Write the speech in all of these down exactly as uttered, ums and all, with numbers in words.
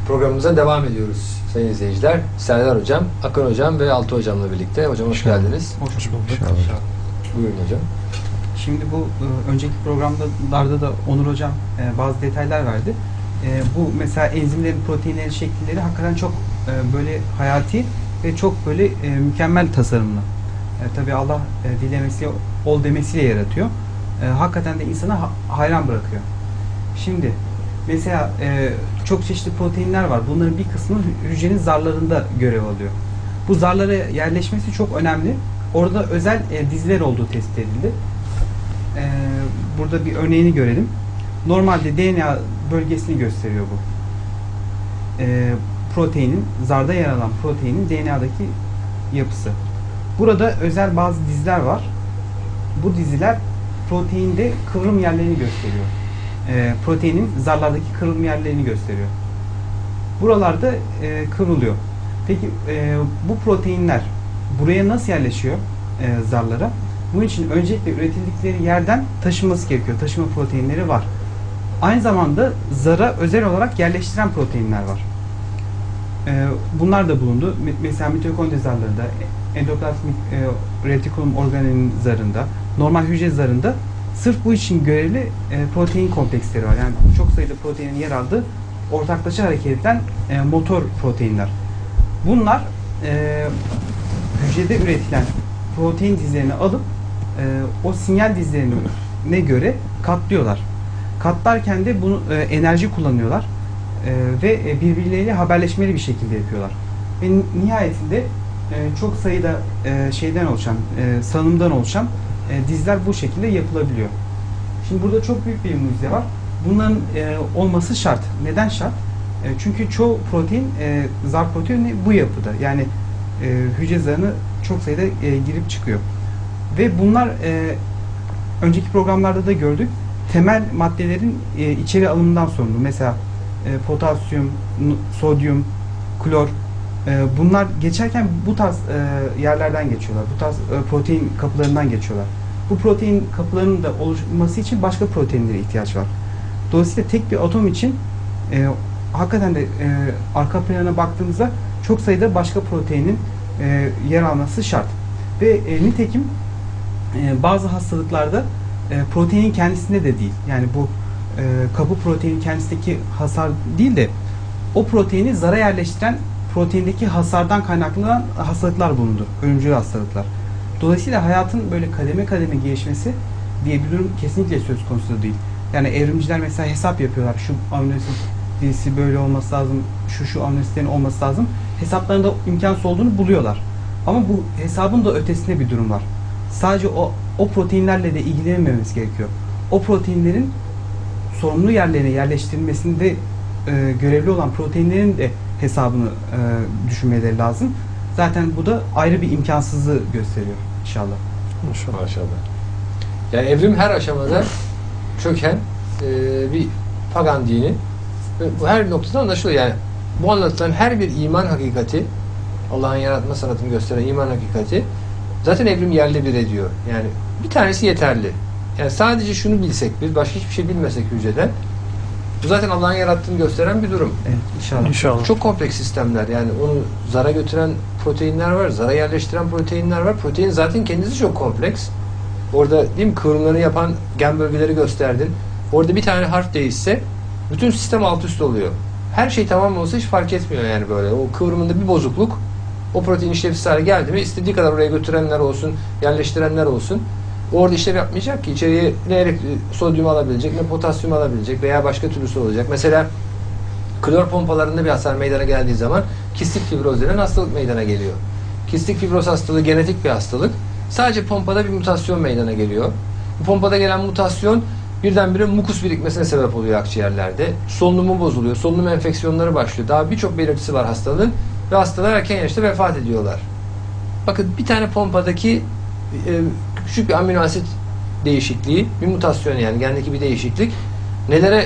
Programımıza devam ediyoruz sayın izleyiciler. Serdar Hocam, Akın Hocam ve Altı Hocam'la birlikte. Hocam hoş geldiniz. Hoş bulduk. Buyurun hocam. Şimdi bu e, önceki programlarda da Onur Hocam e, bazı detaylar verdi. E, bu mesela enzimlerin, proteinlerin şekilleri hakikaten çok e, böyle hayati ve çok böyle e, mükemmel tasarımlı. E, tabii Allah e, dilemesiyle, ol demesiyle yaratıyor. E, hakikaten de insana ha hayran bırakıyor. Şimdi mesela e, çok çeşitli proteinler var. Bunların bir kısmı hücrenin zarlarında görev alıyor. Bu zarlara yerleşmesi çok önemli. Orada özel e, diziler olduğu tespit edildi. E, burada bir örneğini görelim. Normalde D N A bölgesini gösteriyor bu. E, proteinin, zarda yer alan proteinin D N A'daki yapısı. Burada özel bazı diziler var. Bu diziler proteinde kıvrım yerlerini gösteriyor. E, proteinin zarlardaki kıvrım yerlerini gösteriyor. Buralarda e, kıvrılıyor. Peki e, bu proteinler buraya nasıl yerleşiyor e, zarlara? Bunun için öncelikle üretildikleri yerden taşınması gerekiyor. Taşıma proteinleri var. Aynı zamanda zara özel olarak yerleştiren proteinler var. E, bunlar da bulundu. Mesela mitokondri zarlarında, endoplazmik e, retikulum organelinin zarında, normal hücre zarında sırf bu için görevli e, protein kompleksleri var. Yani çok sayıda proteinin yer aldığı ortaklaşa hareket eden e, motor proteinler. Bunlar e, hücrede üretilen protein dizilerini alıp e, o sinyal dizilerine göre katlıyorlar. Katlarken de bunu e, enerji kullanıyorlar e, ve e, birbirleriyle haberleşmeli bir şekilde yapıyorlar. Ve nihayetinde e, çok sayıda e, şeyden oluşan, e, salınımdan oluşan e, diziler bu şekilde yapılabiliyor. Şimdi burada çok büyük bir mucize var. Bunların e, olması şart. Neden şart? E, çünkü çoğu protein, e, zar proteini bu yapıda. Yani e, hücre zarına çok sayıda e, girip çıkıyor. Ve bunlar e, önceki programlarda da gördük. Temel maddelerin e, içeri alımından sorumlu. Mesela e, potasyum, sodyum, klor. E, bunlar geçerken bu tarz e, yerlerden geçiyorlar. Bu tarz e, protein kapılarından geçiyorlar. Bu protein kapılarının da oluşması için başka proteinlere ihtiyaç var. Dolayısıyla tek bir atom için e, hakikaten de e, arka plana baktığımızda çok sayıda başka proteinin e, yer alması şart. Ve e, nitekim e, bazı hastalıklarda e, proteinin kendisinde de değil. Yani bu e, kapı proteinin kendisindeki hasar değil de o proteini zara yerleştiren proteindeki hasardan kaynaklanan hastalıklar bulundu. Ölümcül hastalıklar. Dolayısıyla hayatın böyle kademe kademe gelişmesi diye bir durum kesinlikle söz konusu değil. Yani evrimciler mesela hesap yapıyorlar. Şu amino asit dizisi böyle olması lazım, şu şu amino asitlerin olması lazım. Hesaplarında imkansız olduğunu buluyorlar. Ama bu hesabın da ötesinde bir durum var. Sadece o o proteinlerle de ilgilenmememiz gerekiyor. O proteinlerin sorumlu yerlerine yerleştirilmesinde e, görevli olan proteinlerin de hesabını e, düşünmeleri lazım. Zaten bu da ayrı bir imkansızlığı gösteriyor inşallah. Maşallah. Maşallah. Yani evrim her aşamada çöken e, bir pagan dini. Bu her noktada anlaşılıyor. Yani bu anlatılan her bir iman hakikati, Allah'ın yaratma sanatını gösteren iman hakikati zaten evrim yerle bir ediyor. Yani bir tanesi yeterli. Yani sadece şunu bilsek biz, başka hiçbir şey bilmesek hücreden, bu zaten Allah'ın yarattığını gösteren bir durum. Evet, inşallah. İnşallah. Çok kompleks sistemler. Yani onu zara götüren proteinler var, zara yerleştiren proteinler var. Protein zaten kendisi çok kompleks. Orada değil mi, kıvrımlarını yapan gen bölgeleri gösterdin. Orada bir tane harf değişse bütün sistem alt üst oluyor. Her şey tamam olsa hiç fark etmiyor yani böyle. O kıvrımında bir bozukluk o protein işlevsiz hale geldi mi istediği kadar oraya götürenler olsun, yerleştirenler olsun. Orada işlev yapmayacak ki. İçeriye ne sodyum alabilecek, ne potasyum alabilecek veya başka türlüsü olacak. Mesela klor pompalarında bir hasar meydana geldiği zaman kistik fibroz denen hastalık meydana geliyor. Kistik fibroz hastalığı genetik bir hastalık. Sadece pompada bir mutasyon meydana geliyor. Bu pompada gelen mutasyon birdenbire mukus birikmesine sebep oluyor akciğerlerde. Solunumu bozuluyor. Solunum enfeksiyonları başlıyor. Daha birçok belirtisi var hastalığın ve hastalar erken yaşta vefat ediyorlar. Bakın bir tane pompadaki e, küçük bir amino asit değişikliği, bir mutasyon yani gendeki bir değişiklik nelere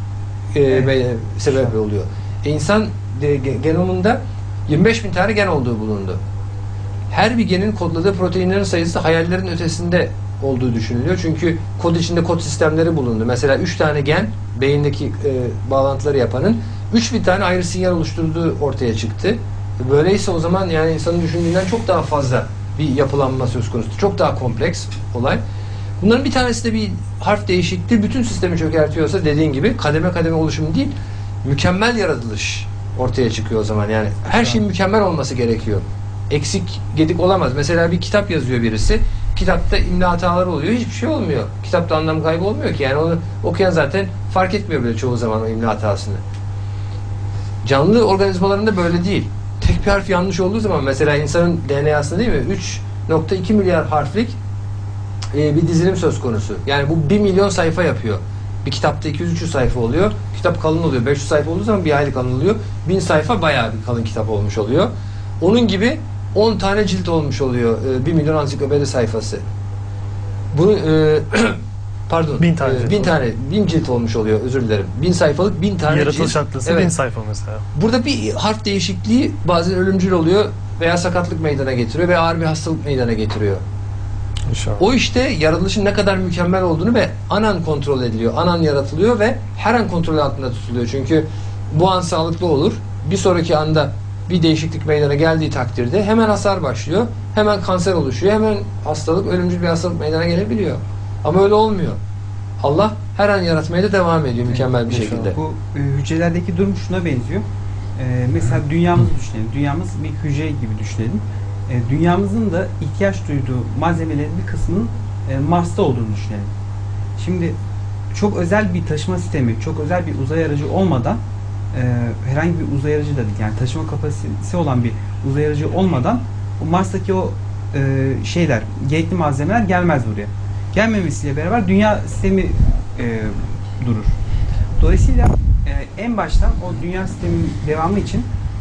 e, evet. sebep oluyor? E, insan de, genomunda yirmi beş bin tane gen olduğu bulundu. Her bir genin kodladığı proteinlerin sayısı hayallerin ötesinde olduğu düşünülüyor. Çünkü kod içinde kod sistemleri bulundu. Mesela üç tane gen beyindeki e, bağlantıları yapanın üç bin tane ayrı sinyal oluşturduğu ortaya çıktı. Böyleyse o zaman yani insanın düşündüğünden çok daha fazla bir yapılanma söz konusu. Çok daha kompleks olay. Bunların bir tanesi de bir harf değişikliği bütün sistemi çökertiyorsa dediğin gibi kademe kademe oluşum değil, mükemmel yaratılış ortaya çıkıyor o zaman. Yani her şeyin mükemmel olması gerekiyor. Eksik, gedik olamaz. Mesela bir kitap yazıyor birisi. Kitapta imla hataları oluyor. Hiçbir şey olmuyor. Kitapta anlam kaybı olmuyor ki. Yani onu okuyan zaten fark etmiyor bile çoğu zaman o imla hatasını. Canlı organizmalarında böyle değil. Tek bir harf yanlış olduğu zaman mesela insanın D N A'sında değil mi? üç nokta iki milyar harflik e, bir dizilim söz konusu. Yani bu bir milyon sayfa yapıyor. Bir kitapta iki yüz üç yüz sayfa oluyor. Kitap kalın oluyor. beş yüz sayfa olduğu zaman bir hayli kalın oluyor. bin sayfa bayağı bir kalın kitap olmuş oluyor. Onun gibi on tane cilt olmuş oluyor. bir milyon ansiklopedi sayfası. Bunu e, pardon. Bin tane. E, bin tane. Bin cilt olmuş oluyor. Özür dilerim. Bin sayfalık bin tane Yaratılış cilt. haftası Evet. bin sayfa mesela. Burada bir harf değişikliği bazen ölümcül oluyor veya sakatlık meydana getiriyor veya ağır bir hastalık meydana getiriyor. İnşallah. O işte yaratılışın ne kadar mükemmel olduğunu ve anan kontrol ediliyor. Anan yaratılıyor ve her an kontrol altında tutuluyor. Çünkü bu an sağlıklı olur. Bir sonraki anda bir değişiklik meydana geldiği takdirde hemen hasar başlıyor. Hemen kanser oluşuyor. Hemen hastalık, ölümcül bir hastalık meydana gelebiliyor. Ama öyle olmuyor. Allah her an yaratmaya da devam ediyor mükemmel bir şekilde. Bu e, hücrelerdeki durum şuna benziyor. E, mesela dünyamızı düşünelim. Dünyamız bir hücre gibi düşünelim. E, dünyamızın da ihtiyaç duyduğu malzemelerin bir kısmının e, Mars'ta olduğunu düşünelim. Şimdi çok özel bir taşıma sistemi, çok özel bir uzay aracı olmadan e, herhangi bir uzay aracı da değil, yani taşıma kapasitesi olan bir uzay aracı olmadan o Mars'taki o e, şeyler, gerekli malzemeler gelmez buraya. Gelmemesiyle beraber dünya sistemi e, durur. Dolayısıyla e, en baştan o dünya sisteminin devamı için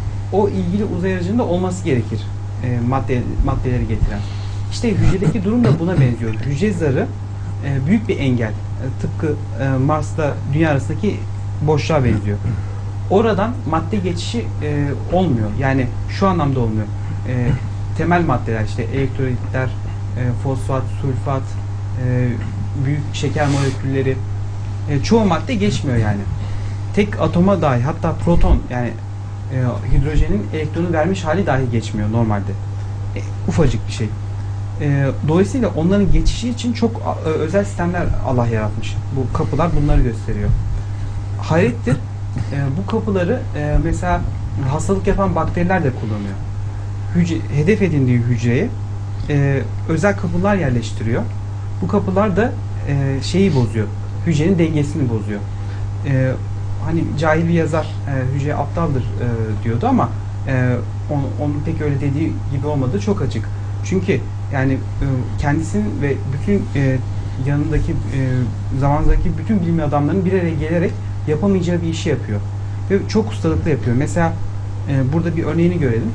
o ilgili uzay aracının da olması gerekir. E, madde, maddeleri getiren. İşte hücredeki durum da buna benziyor. Hücre zarı e, büyük bir engel. E, tıpkı e, Mars'la Dünya arasındaki boşluğa benziyor. Oradan madde geçişi e, olmuyor. Yani şu anlamda olmuyor. E, temel maddeler işte elektrolitler, e, fosfat, sulfat, e, büyük şeker molekülleri, e, çoğu madde geçmiyor yani. Tek atoma dahi, hatta proton yani e, hidrojenin elektronu vermiş hali dahi geçmiyor normalde. E, ufacık bir şey. E, dolayısıyla onların geçişi için çok e, özel sistemler Allah yaratmış. Bu kapılar bunları gösteriyor. Hayrettir. E, bu kapıları e, mesela hastalık yapan bakteriler de kullanıyor. Hücre, hedef edindiği hücreye e, özel kapılar yerleştiriyor. Bu kapılar da e, şeyi bozuyor. Hücrenin dengesini bozuyor. E, hani cahil bir yazar e, hücre aptaldır e, diyordu ama e, onun, onun pek öyle dediği gibi olmadığı çok açık. Çünkü yani e, kendisinin ve bütün e, yanındaki e, zamandaki bütün bilim adamlarının bir araya gelerek yapamayacağı bir işi yapıyor. Ve çok ustalıkla yapıyor. Mesela e, burada bir örneğini görelim.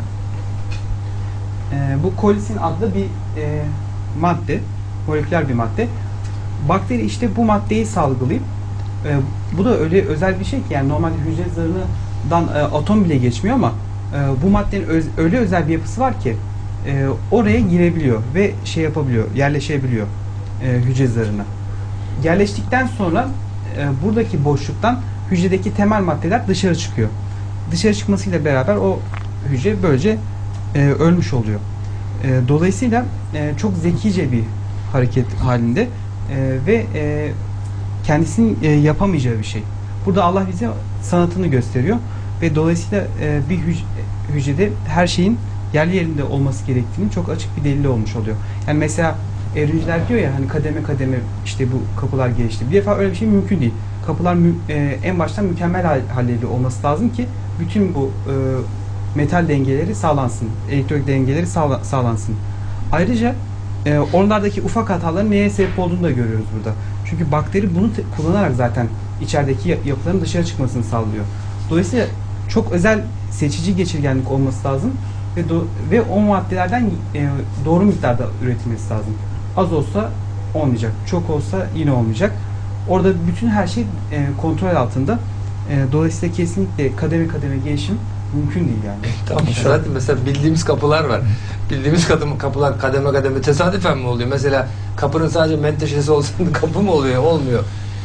E, bu kolisin adlı bir e, madde, moleküler bir madde. Bakteri işte bu maddeyi salgılayıp e, bu da öyle özel bir şey ki yani normalde hücre zarından e, atom bile geçmiyor ama e, bu maddenin öz, öyle özel bir yapısı var ki e, oraya girebiliyor ve şey yapabiliyor, yerleşebiliyor e, hücre zarına. Yerleştikten sonra e, buradaki boşluktan hücredeki temel maddeler dışarı çıkıyor. Dışarı çıkmasıyla beraber o hücre böylece e, ölmüş oluyor. E, dolayısıyla e, çok zekice bir hareket halinde e, ve e, kendisinin e, yapamayacağı bir şey. Burada Allah bize sanatını gösteriyor ve dolayısıyla e, bir hüc hücrede her şeyin yerli yerinde olması gerektiğini çok açık bir delili olmuş oluyor. Yani mesela evrimciler diyor ya hani kademe kademe işte bu kapılar gelişti. Bir defa öyle bir şey mümkün değil. Kapılar mü, e, en baştan mükemmel hal, halleri olması lazım ki bütün bu e, metal dengeleri sağlansın, elektrik dengeleri sağla, sağlansın. Ayrıca e, onlardaki ufak hataların neye sebep olduğunu da görüyoruz burada. Çünkü bakteri bunu kullanarak zaten içerideki yapıların dışarı çıkmasını sağlıyor. Dolayısıyla çok özel seçici geçirgenlik olması lazım ve do, ve o maddelerden e, doğru miktarda üretilmesi lazım. Az olsa olmayacak, çok olsa yine olmayacak. Orada bütün her şey e, kontrol altında. E, dolayısıyla kesinlikle kademe kademe gelişim mümkün değil yani. Tamam. Zaten mesela bildiğimiz kapılar var. Bildiğimiz kademe, kapılar kademe kademe tesadüfen mi oluyor? Mesela kapının sadece menteşesi olsun kapı mı oluyor? Olmuyor.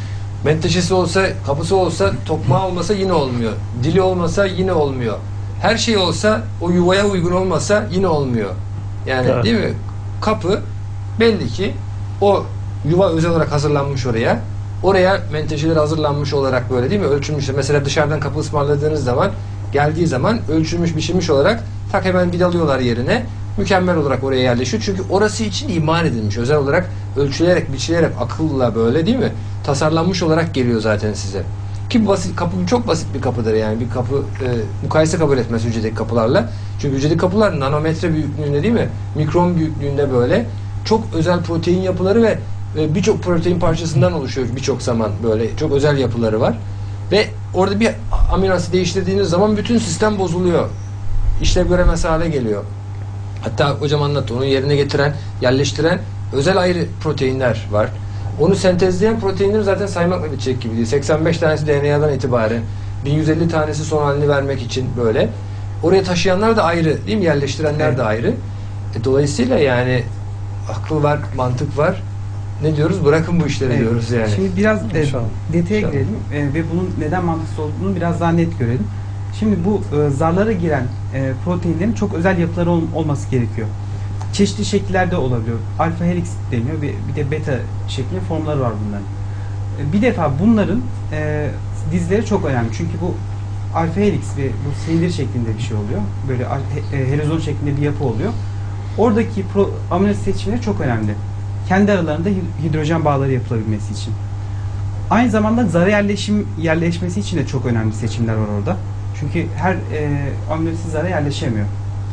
Menteşesi olsa, kapısı olsa, tokmağı olmasa yine olmuyor. Dili olmasa yine olmuyor. Her şey olsa, o yuvaya uygun olmasa yine olmuyor. Yani Evet. değil mi? Kapı belli ki o yuva özel olarak hazırlanmış oraya. Oraya menteşeler hazırlanmış olarak böyle değil mi? Ölçülmüş. Mesela dışarıdan kapı ısmarladığınız zaman geldiği zaman ölçülmüş, biçilmiş olarak tak hemen vidalıyorlar yerine. Mükemmel olarak oraya yerleşiyor. Çünkü orası için iman edilmiş. Özel olarak ölçülerek, biçilerek, akılla böyle değil mi? Tasarlanmış olarak geliyor zaten size. Ki bu basit, kapı çok basit bir kapıdır yani. Bir kapı e, mukayese kabul etmez hücredeki kapılarla. Çünkü hücredeki kapılar nanometre büyüklüğünde değil mi? Mikron büyüklüğünde böyle. Çok özel protein yapıları ve e, birçok protein parçasından oluşuyor birçok zaman böyle. Çok özel yapıları var. Ve orada bir amino asit değiştirdiğiniz zaman bütün sistem bozuluyor. İşlev göremez hale geliyor. Hatta hocam anlattı. Onu yerine getiren, yerleştiren özel ayrı proteinler var. Onu sentezleyen proteinleri zaten saymakla bitecek gibi değil. seksen beş tanesi D N A'dan itibaren, bin yüz elli tanesi son halini vermek için böyle. Oraya taşıyanlar da ayrı, değil mi? Yerleştirenler Evet. de ayrı. E, dolayısıyla yani akıl var, mantık var. Ne diyoruz? Bırakın bu işleri Evet. diyoruz yani. Şimdi biraz e, İnşallah. detaya İnşallah. girelim e, ve bunun neden mantıksız olduğunu biraz daha net görelim. Şimdi bu e, zarlara giren e, proteinlerin çok özel yapıları ol- olması gerekiyor. Çeşitli şekillerde olabiliyor. Alfa helix deniyor ve bir de beta şeklinde formları var bunların. E, bir defa bunların e, dizleri çok önemli. Çünkü bu alfa helix ve bu silindir şeklinde bir şey oluyor. Böyle al- e, helizon şeklinde bir yapı oluyor. Oradaki pro, amino asit seçimleri çok önemli. Kendi aralarında hid- hidrojen bağları yapılabilmesi için. Aynı zamanda zara yerleşim yerleşmesi için de çok önemli seçimler var orada. Çünkü her e, amino asit zara yerleşemiyor.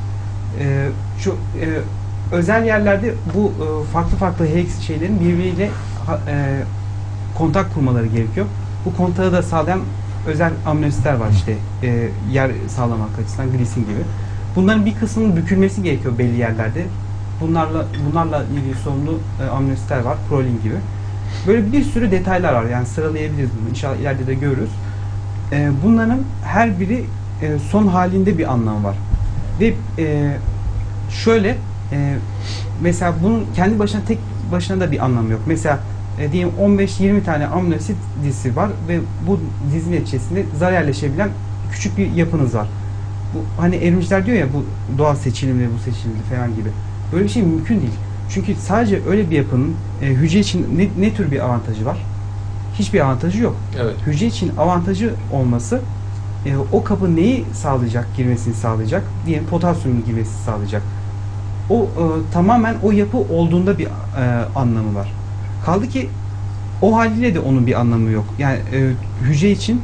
E, şu e, özel yerlerde bu e, farklı farklı helix şeylerin birbiriyle ha- e, kontak kurmaları gerekiyor. Bu kontağı da sağlayan özel amino asitler var işte e, yer sağlamak açısından glisin gibi. Bunların bir kısmının bükülmesi gerekiyor belli yerlerde. Bunlarla bunlarla ilgili sorumlu e, amino asitler var, prolin gibi. Böyle bir sürü detaylar var. Yani sıralayabiliriz bunu. İnşallah ileride de görürüz. E, bunların her biri e, son halinde bir anlam var. Ve e, şöyle e, mesela bunun kendi başına tek başına da bir anlamı yok. Mesela e, diyelim on beş yirmi tane amino asit dizisi var ve bu dizi neticesinde zar yerleşebilen küçük bir yapınız var. Bu hani evrimciler diyor ya bu doğal seçilimli, bu seçilimli falan gibi. Böyle bir şey mümkün değil. Çünkü sadece öyle bir yapının e, hücre için ne, ne tür bir avantajı var? Hiçbir avantajı yok. Evet. Hücre için avantajı olması e, o kapı neyi sağlayacak, girmesini sağlayacak? Diyelim potasyumun girmesini sağlayacak. O e, tamamen o yapı olduğunda bir e, anlamı var. Kaldı ki o haliyle de onun bir anlamı yok. Yani e, hücre için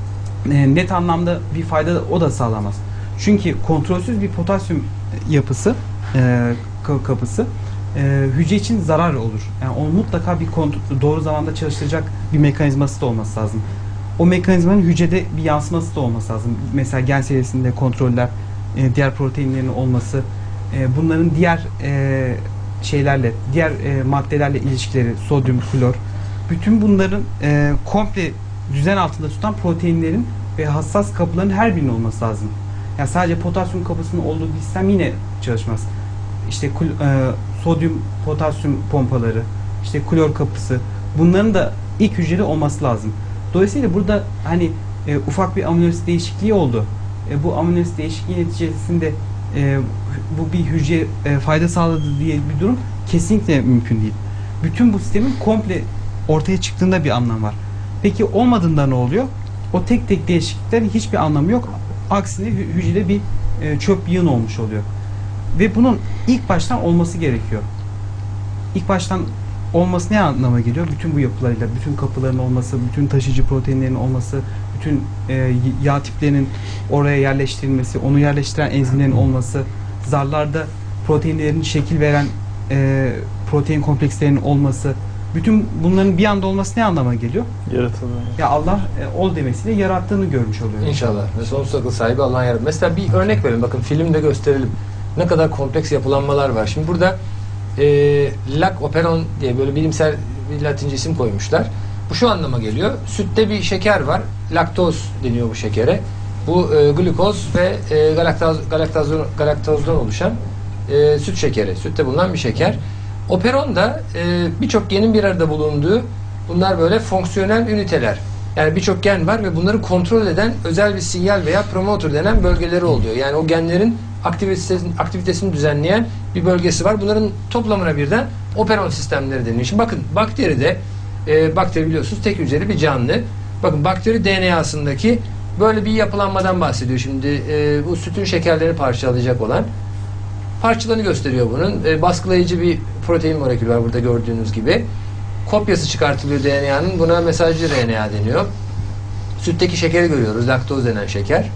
e, net anlamda bir fayda da, o da sağlamaz. Çünkü kontrolsüz bir potasyum yapısı e, kapısı e, hücre için zarar olur. Yani onun mutlaka bir kont- doğru zamanda çalıştıracak bir mekanizması da olması lazım. O mekanizmanın hücrede bir yansıması da olması lazım. Mesela gen serisinde kontroller, e, diğer proteinlerin olması, e, bunların diğer e, şeylerle, diğer e, maddelerle ilişkileri, sodyum, klor, bütün bunların e, komple düzen altında tutan proteinlerin ve hassas kapıların her birinin olması lazım. Yani sadece potasyum kapısının olduğu bir sistem yine çalışmaz. İşte kl- e, sodyum, potasyum pompaları, işte klor kapısı, bunların da ilk hücrede olması lazım. Dolayısıyla burada hani e, ufak bir amino asit değişikliği oldu. E, bu amino asit değişikliği neticesinde e, bu bir hücreye e, fayda sağladı diye bir durum kesinlikle mümkün değil. Bütün bu sistemin komple ortaya çıktığında bir anlam var. Peki olmadığında ne oluyor? O tek tek değişikliklerin hiçbir anlamı yok. Aksine hü- hücrede bir e, çöp yığın olmuş oluyor. Ve bunun ilk baştan olması gerekiyor. İlk baştan olması ne anlama geliyor? Bütün bu yapılarıyla, bütün kapıların olması, bütün taşıyıcı proteinlerin olması, bütün e, yağ tiplerinin oraya yerleştirilmesi, onu yerleştiren enzimlerin olması, zarlarda proteinlerin şekil veren e, protein komplekslerinin olması, bütün bunların bir anda olması ne anlama geliyor? Yaratılıyor. Ya Allah e, ol demesiyle yarattığını görmüş oluyor. İnşallah. Ve sonsuz akıl sahibi Allah'ın yarabbim. Mesela bir örnek verelim. Bakın filmde gösterelim. Ne kadar kompleks yapılanmalar var. Şimdi burada e, lak operon diye böyle bilimsel bir Latince isim koymuşlar. Bu şu anlama geliyor. Sütte bir şeker var. Laktoz deniyor bu şekere. Bu e, glukoz ve e, galaktoz, galaktozdan, galaktozdan oluşan e, süt şekeri. Sütte bulunan bir şeker. Operon da e, birçok genin bir arada bulunduğu Bunlar böyle fonksiyonel üniteler. Yani birçok gen var ve bunları kontrol eden özel bir sinyal veya promoter denen bölgeleri oluyor. Yani o genlerin aktivitesini, aktivitesini düzenleyen bir bölgesi var. Bunların toplamına birden operon sistemleri deniyor. Şimdi bakın bakteride, e, bakteri biliyorsunuz tek hücreli bir canlı. Bakın bakteri D N A'sındaki böyle bir yapılanmadan bahsediyor. Şimdi e, bu sütün şekerlerini parçalayacak olan parçalarını gösteriyor bunun. E, baskılayıcı bir protein molekülü var burada gördüğünüz gibi. Kopyası çıkartılıyor D N A'nın. Buna mesajcı R N A deniyor. Sütteki şekeri görüyoruz. Laktoz denen şeker.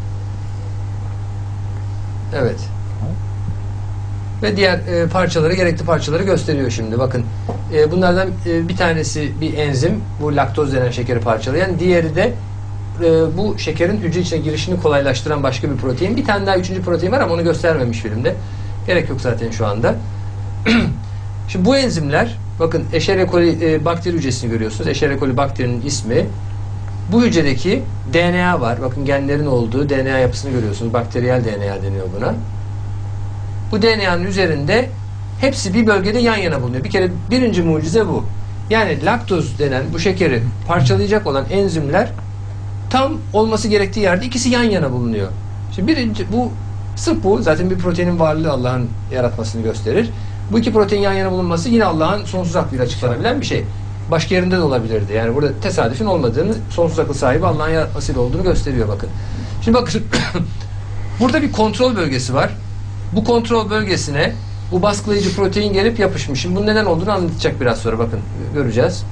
Evet. Ve diğer e, parçaları, gerekli parçaları gösteriyor şimdi. Bakın e, bunlardan e, bir tanesi bir enzim. Bu laktoz denen şekeri parçalayan. Diğeri de e, bu şekerin hücre içine girişini kolaylaştıran başka bir protein. Bir tane daha üçüncü protein var ama onu göstermemiş filmde. Gerek yok zaten şu anda. Şimdi bu enzimler, bakın Escherichia coli e, bakteri hücresini görüyorsunuz. Escherichia coli bakterinin ismi. Bu hücredeki D N A var. Bakın genlerin olduğu D N A yapısını görüyorsunuz. Bakteriyel D N A deniyor buna. Bu D N A'nın üzerinde hepsi bir bölgede yan yana bulunuyor. Bir kere birinci mucize bu. Yani laktoz denen bu şekeri parçalayacak olan enzimler tam olması gerektiği yerde ikisi yan yana bulunuyor. Şimdi birinci bu sırf bu zaten bir proteinin varlığı Allah'ın yaratmasını gösterir. Bu iki protein yan yana bulunması yine Allah'ın sonsuz aklıyla açıklanabilen bir şey. Başka yerinde de olabilirdi. Yani burada tesadüfün olmadığını, sonsuz akıl sahibi Allah'ın yaratmasıyla olduğunu gösteriyor bakın. Şimdi bakın burada bir kontrol bölgesi var. Bu kontrol bölgesine bu baskılayıcı protein gelip yapışmış. Şimdi bunun neden olduğunu anlatacak biraz sonra, bakın göreceğiz.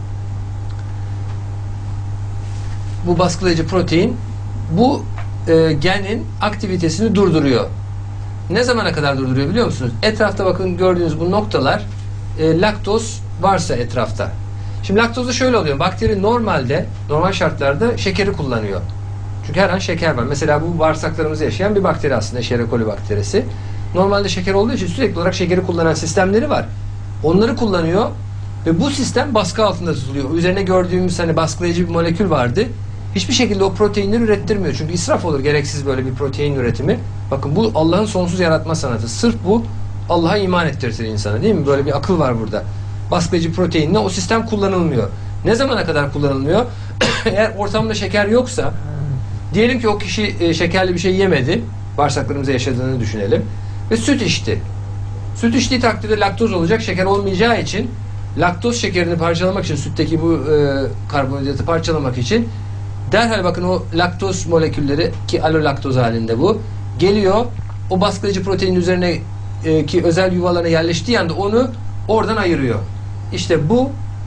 Bu baskılayıcı protein bu e, genin aktivitesini durduruyor. Ne zamana kadar durduruyor biliyor musunuz? Etrafta bakın gördüğünüz bu noktalar e, laktoz varsa etrafta. Şimdi laktozda şöyle oluyor. Bakteri normalde, normal şartlarda şekeri kullanıyor. Çünkü her an şeker var. Mesela bu bağırsaklarımızda yaşayan bir bakteri aslında. Escherichia coli bakterisi. Normalde şeker olduğu için sürekli olarak şekeri kullanan sistemleri var. Onları kullanıyor ve bu sistem baskı altında tutuluyor. Üzerine gördüğümüz hani baskılayıcı bir molekül vardı. Hiçbir şekilde o proteinleri ürettirmiyor. Çünkü israf olur gereksiz böyle bir protein üretimi. Bakın bu Allah'ın sonsuz yaratma sanatı. Sırf bu Allah'a iman ettirir insana, değil mi? Böyle bir akıl var burada. Baskılayıcı proteinle o sistem kullanılmıyor. Ne zamana kadar kullanılmıyor? Eğer ortamda şeker yoksa, diyelim ki o kişi e, şekerli bir şey yemedi. Bağırsaklarımızda yaşadığını düşünelim. Ve süt içti. Süt içtiği takdirde laktoz olacak. Şeker olmayacağı için laktoz şekerini parçalamak için, sütteki bu e, karbonhidratı parçalamak için derhal bakın o laktoz molekülleri, ki alolaktoz halinde bu, geliyor o baskılayıcı proteinin üzerine e, ki özel yuvalarına yerleştiği anda onu oradan ayırıyor. İşte bu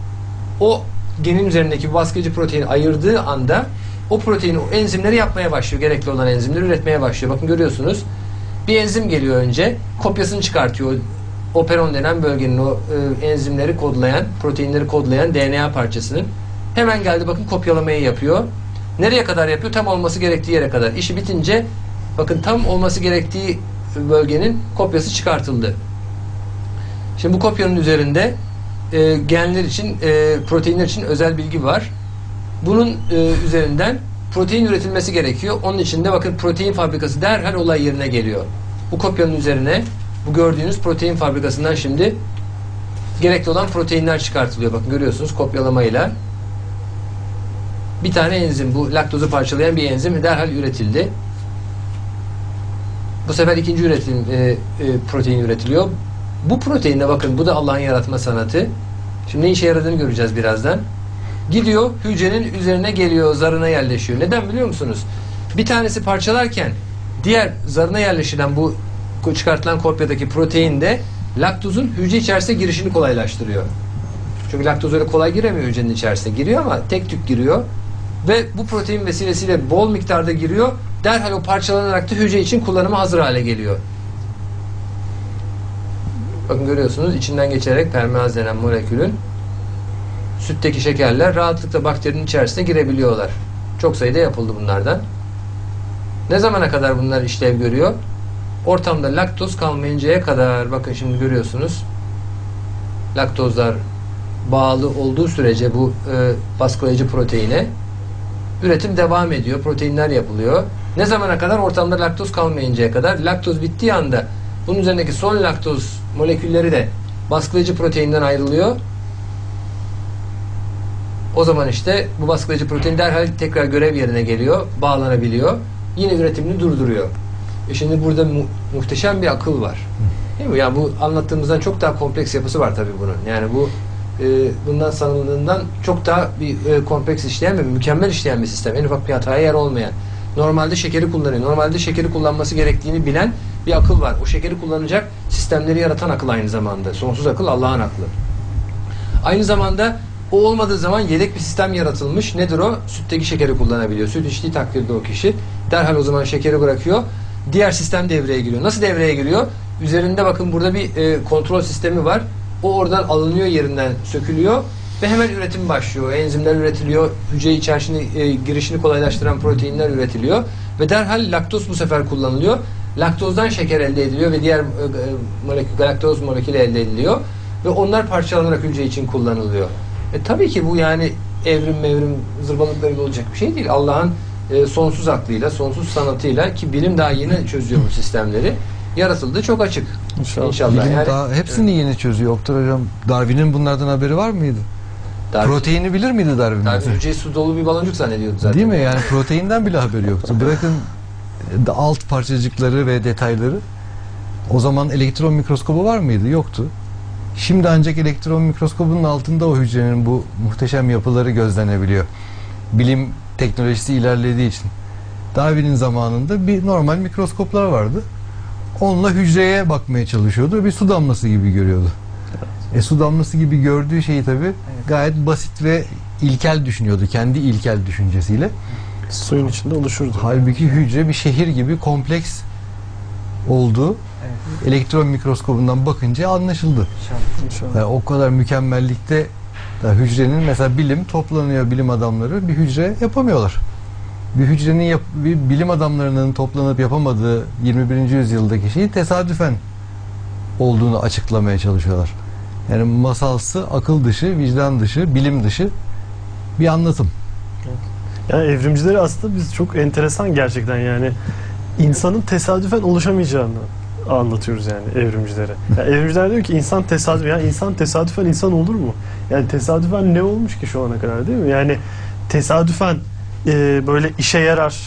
o genin üzerindeki baskılayıcı proteini ayırdığı anda o proteini, o enzimleri yapmaya başlıyor. Gerekli olan enzimleri üretmeye başlıyor. Bakın görüyorsunuz. Bir enzim geliyor önce. Kopyasını çıkartıyor. Operon denen bölgenin o e, enzimleri kodlayan, proteinleri kodlayan D N A parçasının. Hemen geldi bakın kopyalamayı yapıyor. Nereye kadar yapıyor? Tam olması gerektiği yere kadar. İşi bitince bakın tam olması gerektiği bölgenin kopyası çıkartıldı. Şimdi bu kopyanın üzerinde e, genler için, e, proteinler için özel bilgi var. Bunun e, üzerinden protein üretilmesi gerekiyor. Onun için de bakın protein fabrikası derhal olay yerine geliyor. Bu kopyanın üzerine bu gördüğünüz protein fabrikasından şimdi gerekli olan proteinler çıkartılıyor. Bakın görüyorsunuz kopyalamayla. Bir tane enzim, bu laktozu parçalayan bir enzim derhal üretildi. Bu sefer ikinci üretim e, e, protein üretiliyor. Bu proteinde bakın bu da Allah'ın yaratma sanatı. Şimdi ne işe yaradığını göreceğiz birazdan. Gidiyor hücrenin üzerine geliyor, zarına yerleşiyor. Neden biliyor musunuz? Bir tanesi parçalarken diğer zarına yerleşilen bu çıkartılan kopyadaki protein de laktozun hücre içerisine girişini kolaylaştırıyor. Çünkü laktoz öyle kolay giremiyor hücrenin içerisine. Giriyor ama tek tük giriyor. Ve bu protein vesilesiyle bol miktarda giriyor. Derhal o parçalanarak da hücre için kullanıma hazır hale geliyor. Bakın görüyorsunuz içinden geçerek permeaz denen molekülün sütteki şekerler rahatlıkla bakterinin içerisine girebiliyorlar. Çok sayıda yapıldı bunlardan. Ne zamana kadar bunlar işlev görüyor? Ortamda laktoz kalmayıncaya kadar. Bakın şimdi görüyorsunuz. Laktozlar bağlı olduğu sürece bu e, baskılayıcı proteine üretim devam ediyor. Proteinler yapılıyor. Ne zamana kadar? Ortamda laktoz kalmayıncaya kadar. Laktoz bittiği anda bunun üzerindeki son laktoz molekülleri de baskılayıcı proteinden ayrılıyor. O zaman işte bu baskılayıcı protein derhal tekrar görev yerine geliyor, bağlanabiliyor. Yine üretimini durduruyor. E şimdi burada mu muhteşem bir akıl var. Değil mi? Yani bu anlattığımızdan çok daha kompleks yapısı var tabii bunun. Yani bu e, bundan sanıldığından çok daha bir e, kompleks işleyen ve mükemmel işleyen bir sistem. En ufak bir hataya yer olmayan. Normalde şekeri kullanıyor. Normalde şekeri kullanması gerektiğini bilen bir akıl var. O şekeri kullanacak sistemleri yaratan akıl aynı zamanda. Sonsuz akıl Allah'ın aklı. Aynı zamanda o olmadığı zaman yedek bir sistem yaratılmış. Nedir o? Sütteki şekeri kullanabiliyor. Süt içtiği takdirde o kişi derhal o zaman şekeri bırakıyor. Diğer sistem devreye giriyor. Nasıl devreye giriyor? Üzerinde bakın burada bir e, kontrol sistemi var. O oradan alınıyor, yerinden sökülüyor ve hemen üretim başlıyor. Enzimler üretiliyor. Hücre içerisine e, girişini kolaylaştıran proteinler üretiliyor ve derhal laktoz bu sefer kullanılıyor. Laktozdan şeker elde ediliyor ve diğer e, molekül, galaktoz molekülü elde ediliyor ve onlar parçalanarak hücre için kullanılıyor. E, tabii ki bu yani evrim mevrim zırvalıklarıyla olacak bir şey değil. Allah'ın e, sonsuz aklıyla, sonsuz sanatıyla, ki bilim daha yeni çözüyor bu sistemleri, yaratıldığı çok açık. İnşallah. İnşallah. Bilim Yani, daha hepsini evet. yeni çözüyor Oktay Hocam. Darwin'in bunlardan haberi var mıydı? Darwin, Proteini bilir miydi Darwin? Darwin hücreyi su dolu bir baloncuk zannediyordu zaten. Değil mi? Yani proteinden bile haberi yoktu. Bırakın e, alt parçacıkları ve detayları. O zaman elektron mikroskobu var mıydı? Yoktu. Şimdi ancak elektron mikroskobunun altında o hücrenin bu muhteşem yapıları gözlenebiliyor. Bilim teknolojisi ilerlediği için. Darwin'in zamanında bir normal mikroskoplar vardı. Onunla hücreye bakmaya çalışıyordu. Bir su damlası gibi görüyordu. E, su damlası gibi gördüğü şeyi tabii evet. gayet basit ve ilkel düşünüyordu. Kendi ilkel düşüncesiyle. Suyun içinde oluşurdu. Halbuki hücre bir şehir gibi kompleks olduğu Evet. elektron mikroskobundan bakınca anlaşıldı. İnşallah. Yani o kadar mükemmellikte da hücrenin, mesela bilim toplanıyor, bilim adamları bir hücre yapamıyorlar. Bir hücrenin yap, bir bilim adamlarının toplanıp yapamadığı yirmi birinci yüzyıldaki şeyi tesadüfen olduğunu açıklamaya çalışıyorlar. Yani masalsı, akıl dışı, vicdan dışı, bilim dışı bir anlatım. Yani evrimcileri aslında biz çok enteresan gerçekten, yani insanın tesadüfen oluşamayacağını anlatıyoruz yani evrimcilere. Yani evrimciler diyor ki insan tesadüf, yani insan tesadüfen insan olur mu? Yani tesadüfen ne olmuş ki şu ana kadar, değil mi? Yani tesadüfen e, böyle işe yarar,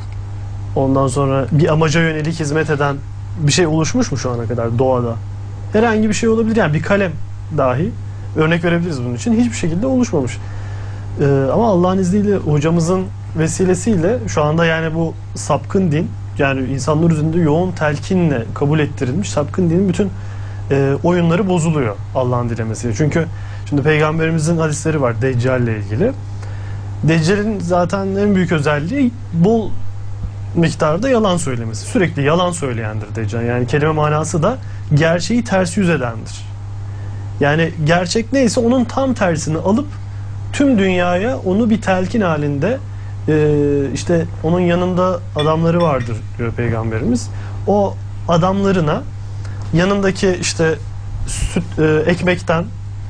ondan sonra bir amaca yönelik hizmet eden bir şey oluşmuş mu şu ana kadar doğada? Herhangi bir şey olabilir, yani bir kalem dahi örnek verebiliriz bunun için, hiçbir şekilde oluşmamış. Ee, ama Allah'ın izniyle, hocamızın vesilesiyle şu anda yani bu sapkın din, yani insanlar üzerinde yoğun telkinle kabul ettirilmiş sapkın dinin bütün e, oyunları bozuluyor Allah'ın dilemesiyle. Çünkü şimdi Peygamberimizin hadisleri var Deccal ile ilgili. Deccal'in zaten en büyük özelliği bol miktarda yalan söylemesi. Sürekli yalan söyleyendir Deccal. Yani kelime manası da gerçeği ters yüz edendir. Yani gerçek neyse onun tam tersini alıp tüm dünyaya onu bir telkin halinde, e, işte onun yanında adamları vardır diyor Peygamberimiz. O adamlarına yanındaki işte süt, e, ekmekten,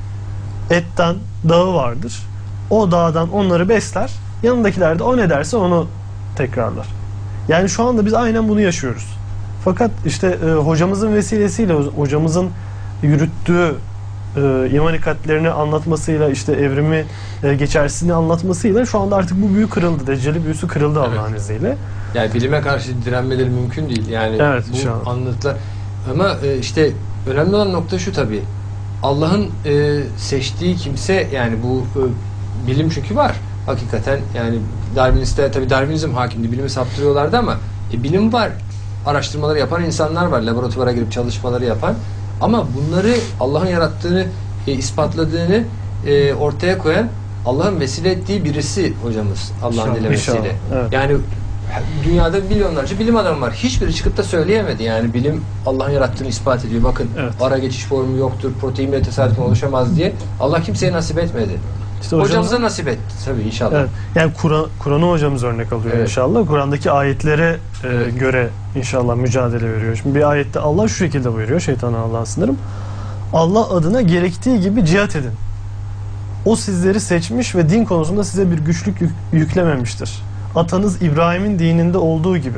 etten dağı vardır. O dağdan onları besler. Yanındakiler de o ne derse onu tekrarlar. Yani şu anda biz aynen bunu yaşıyoruz. Fakat işte e, hocamızın vesilesiyle, hocamızın yürüttüğü e, iman ikatlerini anlatmasıyla, işte evrimi e, geçersizliğini anlatmasıyla şu anda artık bu büyü kırıldı. Deccali büyüsü kırıldı Allah'ın evet. izniyle. Yani bilime karşı direnmeleri mümkün değil. Yani evet, bu anlatılar. Ama e, işte önemli olan nokta şu tabii. Allah'ın e, seçtiği kimse, yani bu e, bilim çünkü var. Hakikaten yani Darwinistler, tabii Darwinizm hakimdi. Bilimi saptırıyorlardı ama e, bilim var. Araştırmaları yapan insanlar var. Laboratuvara girip çalışmaları yapan. Ama bunları Allah'ın yarattığını, e, ispatladığını e, ortaya koyan, Allah'ın vesile ettiği birisi hocamız. Allah'ın dilemesiyle. Evet. Yani dünyada milyonlarca bilim adamı var. Hiçbiri çıkıp da söyleyemedi. Yani bilim Allah'ın yarattığını ispat ediyor. Bakın evet. ara geçiş formu yoktur, protein bile tesadüfen oluşamaz diye. Allah kimseye nasip etmedi. İşte hocamıza nasip etti tabii inşallah. Evet. Yani Kur'an, Kur'an'ı hocamız örnek alıyor evet. inşallah. Kur'an'daki ayetlere e, evet. göre inşallah mücadele veriyor. Şimdi bir ayette Allah şu şekilde buyuruyor, şeytana Allah'a sınırım. Allah adına gerektiği gibi cihat edin. O sizleri seçmiş ve din konusunda size bir güçlük yük, yüklememiştir. Atanız İbrahim'in dininde olduğu gibi.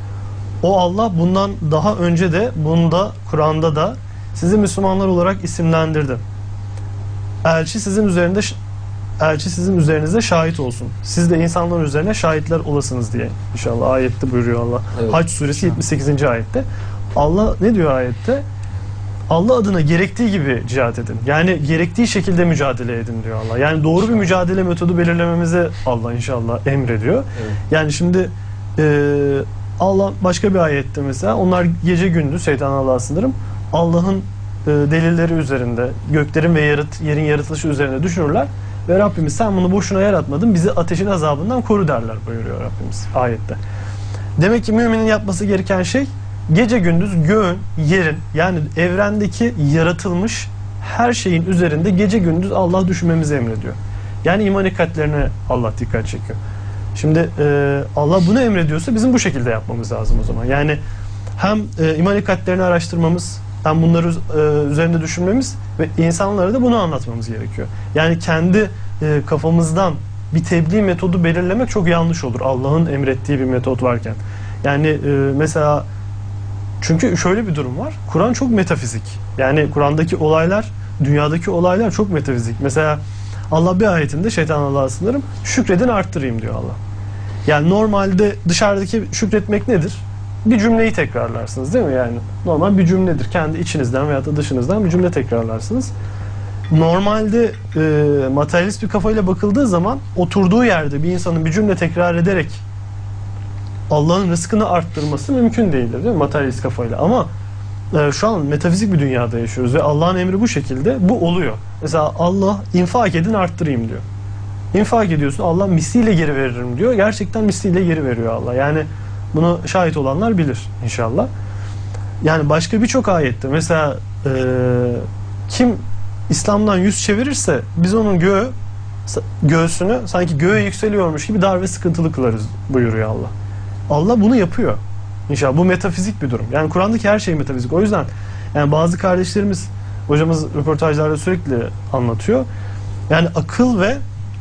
O Allah bundan daha önce de, bunda Kur'an'da da sizi Müslümanlar olarak isimlendirdi. Elçi sizin üzerinde elçi sizin üzerinize şahit olsun. Siz de insanların üzerine şahitler olasınız diye. İnşallah ayette buyuruyor Allah. Evet. Hac suresi yetmiş sekizinci ayette. Allah ne diyor ayette? Allah adına gerektiği gibi cihat edin. Yani gerektiği şekilde mücadele edin diyor Allah. Yani doğru bir mücadele metodu belirlememizi Allah inşallah emrediyor. Evet. Yani şimdi e, Allah başka bir ayette mesela onlar gece gündüz şeytan Allah'a sınırım Allah'ın e, delilleri üzerinde göklerin ve yarat, yerin yaratılışı üzerine düşünürler ve Rabbimiz sen bunu boşuna yaratmadın bizi ateşin azabından koru derler buyuruyor Rabbimiz ayette. Demek ki müminin yapması gereken şey gece gündüz göğün, yerin yani evrendeki yaratılmış her şeyin üzerinde gece gündüz Allah düşünmemizi emrediyor. Yani iman kalplerine Allah dikkat çekiyor. Şimdi e, Allah bunu emrediyorsa bizim bu şekilde yapmamız lazım o zaman. Yani hem e, iman kalplerini araştırmamız, hem bunları e, üzerinde düşünmemiz ve insanlara da bunu anlatmamız gerekiyor. Yani kendi e, kafamızdan bir tebliğ metodu belirlemek çok yanlış olur. Allah'ın emrettiği bir metot varken. Yani e, mesela çünkü şöyle bir durum var. Kur'an çok metafizik. Yani Kur'an'daki olaylar, dünyadaki olaylar çok metafizik. Mesela Allah bir ayetinde şeytan Allah'a sınırım şükredin arttırayım diyor Allah. Yani normalde dışarıdaki şükretmek nedir? Bir cümleyi tekrarlarsınız değil mi yani? Normal bir cümledir. Kendi içinizden veya da dışınızdan bir cümle tekrarlarsınız. Normalde e, materyalist bir kafayla bakıldığı zaman oturduğu yerde bir insanın bir cümle tekrar ederek Allah'ın rızkını arttırması mümkün değildir değil mi? Materyalist kafayla. Ama e, şu an metafizik bir dünyada yaşıyoruz ve Allah'ın emri bu şekilde. Bu oluyor. Mesela Allah infak edin arttırayım diyor. İnfak ediyorsun Allah misliyle geri veririm diyor. Gerçekten misliyle geri veriyor Allah. Yani bunu şahit olanlar bilir inşallah. Yani başka birçok ayette mesela e, kim İslam'dan yüz çevirirse biz onun göğü, göğsünü sanki göğe yükseliyormuş gibi dar ve sıkıntılı kılarız buyuruyor Allah. Allah bunu yapıyor. İnşallah bu metafizik bir durum. Yani Kur'an'daki her şey metafizik. O yüzden yani bazı kardeşlerimiz hocamız röportajlarda sürekli anlatıyor. Yani akıl ve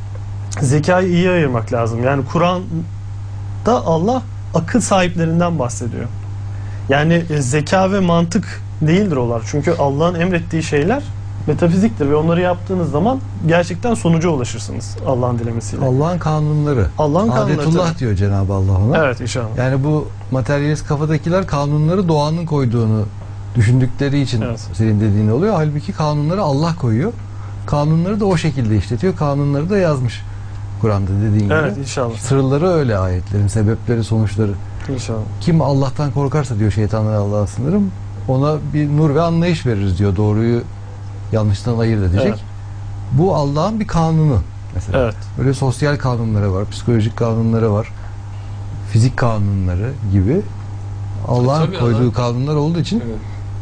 zekayı iyi ayırmak lazım. Yani Kur'an'da Allah akıl sahiplerinden bahsediyor. Yani e, zeka ve mantık değildir onlar. Çünkü Allah'ın emrettiği şeyler metafiziktir ve onları yaptığınız zaman gerçekten sonuca ulaşırsınız Allah'ın dilemesiyle. Allah'ın kanunları. Allah'ın kanunları. Adetullah tabii. diyor Cenab-ı Allah ona. Evet inşallah. Yani bu materyalist kafadakiler kanunları doğanın koyduğunu düşündükleri için Evet. senin dediğin oluyor. Halbuki kanunları Allah koyuyor. Kanunları da o şekilde işletiyor. Kanunları da yazmış Kur'an'da dediğin gibi. Evet inşallah. Sırları öyle ayetlerin, sebepleri, sonuçları. İnşallah. Kim Allah'tan korkarsa diyor şeytanlara Allah'a sınırım, ona bir nur ve anlayış veririz diyor. Doğruyu yanlıştan ayırt edecek. Evet. Bu Allah'ın bir kanunu mesela. Evet. Böyle sosyal kanunları var, psikolojik kanunları var, fizik kanunları gibi Allah'ın Tabii koyduğu Allah- kanunlar olduğu için Evet.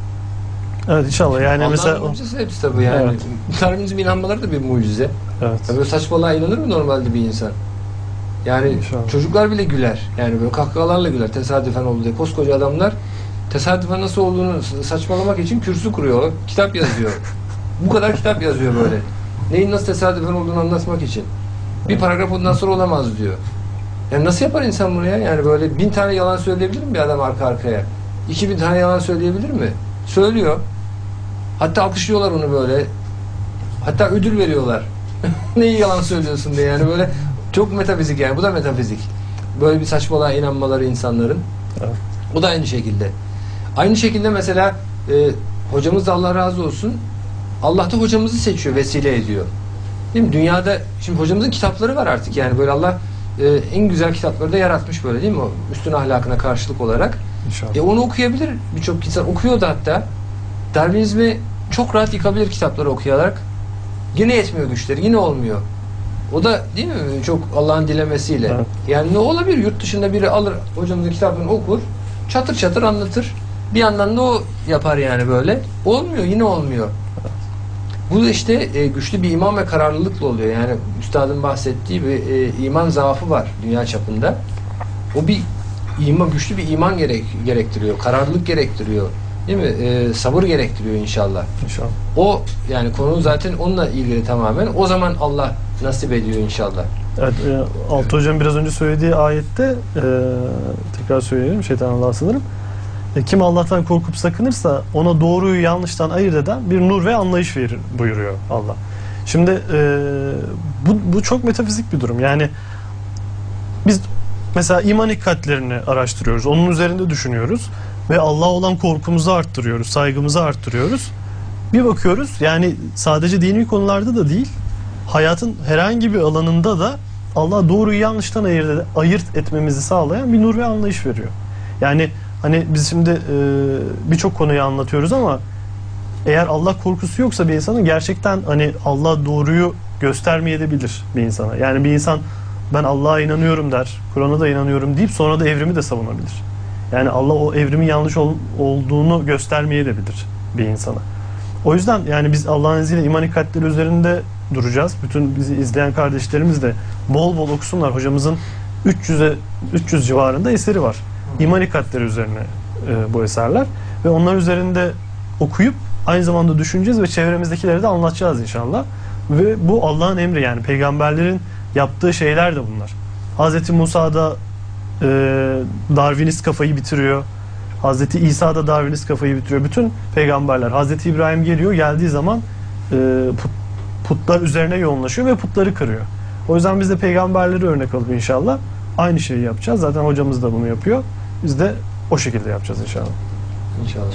Evet inşallah. Yani mesela Allah'ın mucizesi hepsi tabii yani. Evet. Darwinizm inanmaları da bir mucize. evet. Ya böyle saçmalığa inanır mı normalde bir insan? Yani İnşallah. çocuklar bile güler. Yani böyle kahkahalarla güler tesadüfen oldu diye. Koskoca adamlar tesadüfen nasıl olduğunu saçmalamak için kürsü kuruyor. Kitap yazıyor. Bu kadar kitap yazıyor böyle. Neyin nasıl tesadüfen olduğunu anlatmak için. Bir paragraf ondan sonra olamaz diyor. Yani nasıl yapar insan bunu ya? Yani böyle bin tane yalan söyleyebilir mi bir adam arka arkaya? İki bin tane yalan söyleyebilir mi? Söylüyor. Hatta alkışlıyorlar onu böyle. Hatta ödül veriyorlar. Neyi yalan söylüyorsun diye yani böyle çok metafizik yani. Bu da metafizik. Böyle bir saçmalığa inanmaları insanların. Evet. Bu da aynı şekilde. Aynı şekilde mesela e, hocamız da Allah razı olsun Allah da hocamızı seçiyor, vesile ediyor. Değil mi? Dünyada şimdi hocamızın kitapları var artık yani böyle Allah e, en güzel kitapları da yaratmış böyle değil mi? O üstün ahlakına karşılık olarak. İnşallah. E onu okuyabilir birçok insan. Okuyor da hatta. Darwinizmi çok rahat yıkabilir kitapları okuyarak. Yine yetmiyor güçleri. Yine olmuyor. O da değil mi? Çok Allah'ın dilemesiyle. Evet. Yani ne olabilir? Yurt dışında biri alır hocamızın kitabını okur. Çatır çatır anlatır. Bir yandan da o yapar yani böyle. Olmuyor. Yine olmuyor. Bu da işte e, güçlü bir iman ve kararlılıkla oluyor. Yani üstadın bahsettiği bir e, iman zaafı var dünya çapında. O bir iman, güçlü bir iman gerek, gerektiriyor. Kararlılık gerektiriyor. Değil mi? E, sabır gerektiriyor inşallah. İnşallah. O yani konu zaten onunla ilgili tamamen. O zaman Allah nasip ediyor inşallah. Evet, e, Altı Hocam biraz önce söylediği ayette e, tekrar söyleyelim şeytan Allah'a sınırım. E, kim Allah'tan korkup sakınırsa ona doğruyu yanlıştan ayırt eden bir nur ve anlayış verir buyuruyor Allah. Şimdi e, bu, bu çok metafizik bir durum. Yani biz mesela iman hakikatlerini araştırıyoruz. Onun üzerinde düşünüyoruz. Ve Allah'a olan korkumuzu arttırıyoruz. Saygımızı arttırıyoruz. Bir bakıyoruz yani sadece dini konularda da değil, hayatın herhangi bir alanında da Allah doğruyu yanlıştan ayırt, ayırt etmemizi sağlayan bir nur ve anlayış veriyor. Yani hani biz şimdi e, birçok konuyu anlatıyoruz ama eğer Allah korkusu yoksa bir insanın gerçekten hani Allah doğruyu göstermeyebilir bir insana. Yani bir insan ben Allah'a inanıyorum der, Kur'an'a da inanıyorum deyip sonra da evrimi de savunabilir. Yani Allah o evrimin yanlış ol, olduğunu göstermeyebilir bir insana. O yüzden yani biz Allah'ın izniyle iman hakikatleri üzerinde duracağız. Bütün bizi izleyen kardeşlerimiz de bol bol okusunlar. Hocamızın üç yüze üç yüz civarında eseri var. İman hakikatleri üzerine e, bu eserler ve onlar üzerinde okuyup aynı zamanda düşüneceğiz ve çevremizdekileri de anlatacağız inşallah. Ve bu Allah'ın emri, yani peygamberlerin yaptığı şeyler de bunlar. Hazreti Musa da e, Darwinist kafayı bitiriyor. Hazreti İsa da Darwinist kafayı bitiriyor. Bütün peygamberler. Hazreti İbrahim geliyor, geldiği zaman e, put, putlar üzerine yoğunlaşıyor ve putları kırıyor. O yüzden biz de peygamberleri örnek alıp inşallah aynı şeyi yapacağız. Zaten hocamız da bunu yapıyor. Biz de o şekilde yapacağız inşallah. İnşallah.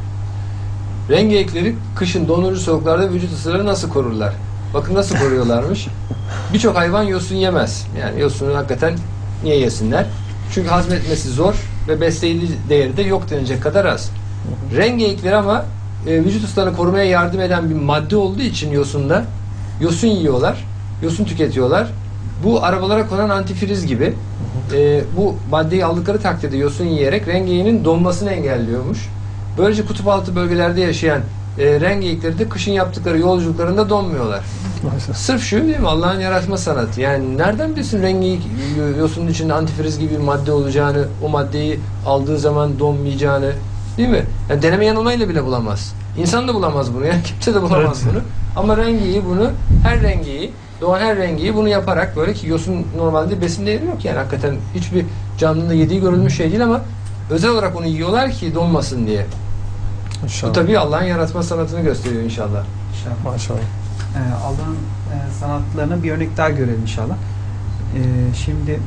Renk geyikleri kışın dondurucu soğuklarda vücut ısıları nasıl korurlar? Bakın nasıl koruyorlarmış. Birçok hayvan yosun yemez. Yani yosunu hakikaten niye yesinler? Çünkü hazmetmesi zor ve besleyici değeri de yok denecek kadar az. Renk geyikleri ama e, vücut ısılarını korumaya yardım eden bir madde olduğu için yosunda yosun yiyorlar, yosun tüketiyorlar. Bu arabalara konan antifriz gibi. E, bu maddeyi aldıkları takdirde yosun yiyerek renk geyiğinin donmasını engelliyormuş. Böylece kutup altı bölgelerde yaşayan e, renk geyikleri de kışın yaptıkları yolculuklarında donmuyorlar. Maalesef. Sırf şu değil mi? Allah'ın yaratma sanatı. Yani nereden bilsin renk geyik yosunun içinde antifriz gibi bir madde olacağını, o maddeyi aldığı zaman donmayacağını, değil mi? Yani deneme yanılmayla bile bulamaz. İnsan da bulamaz bunu. Yani kimse de bulamaz Evet. bunu. Ama renk geyiği bunu, her renk geyiği, doğan her renk geyiği bunu yaparak, böyle ki yosun normalde besin değeri yok yani, hakikaten hiçbir canlının da yediği görülmüş şey değil ama özel olarak onu yiyorlar ki donmasın diye. İnşallah. Bu tabii Allah'ın yaratma sanatını gösteriyor inşallah. İnşallah. Maşallah. Ee, Allah'ın e, sanatlarına bir örnek daha görelim inşallah. Ee, şimdi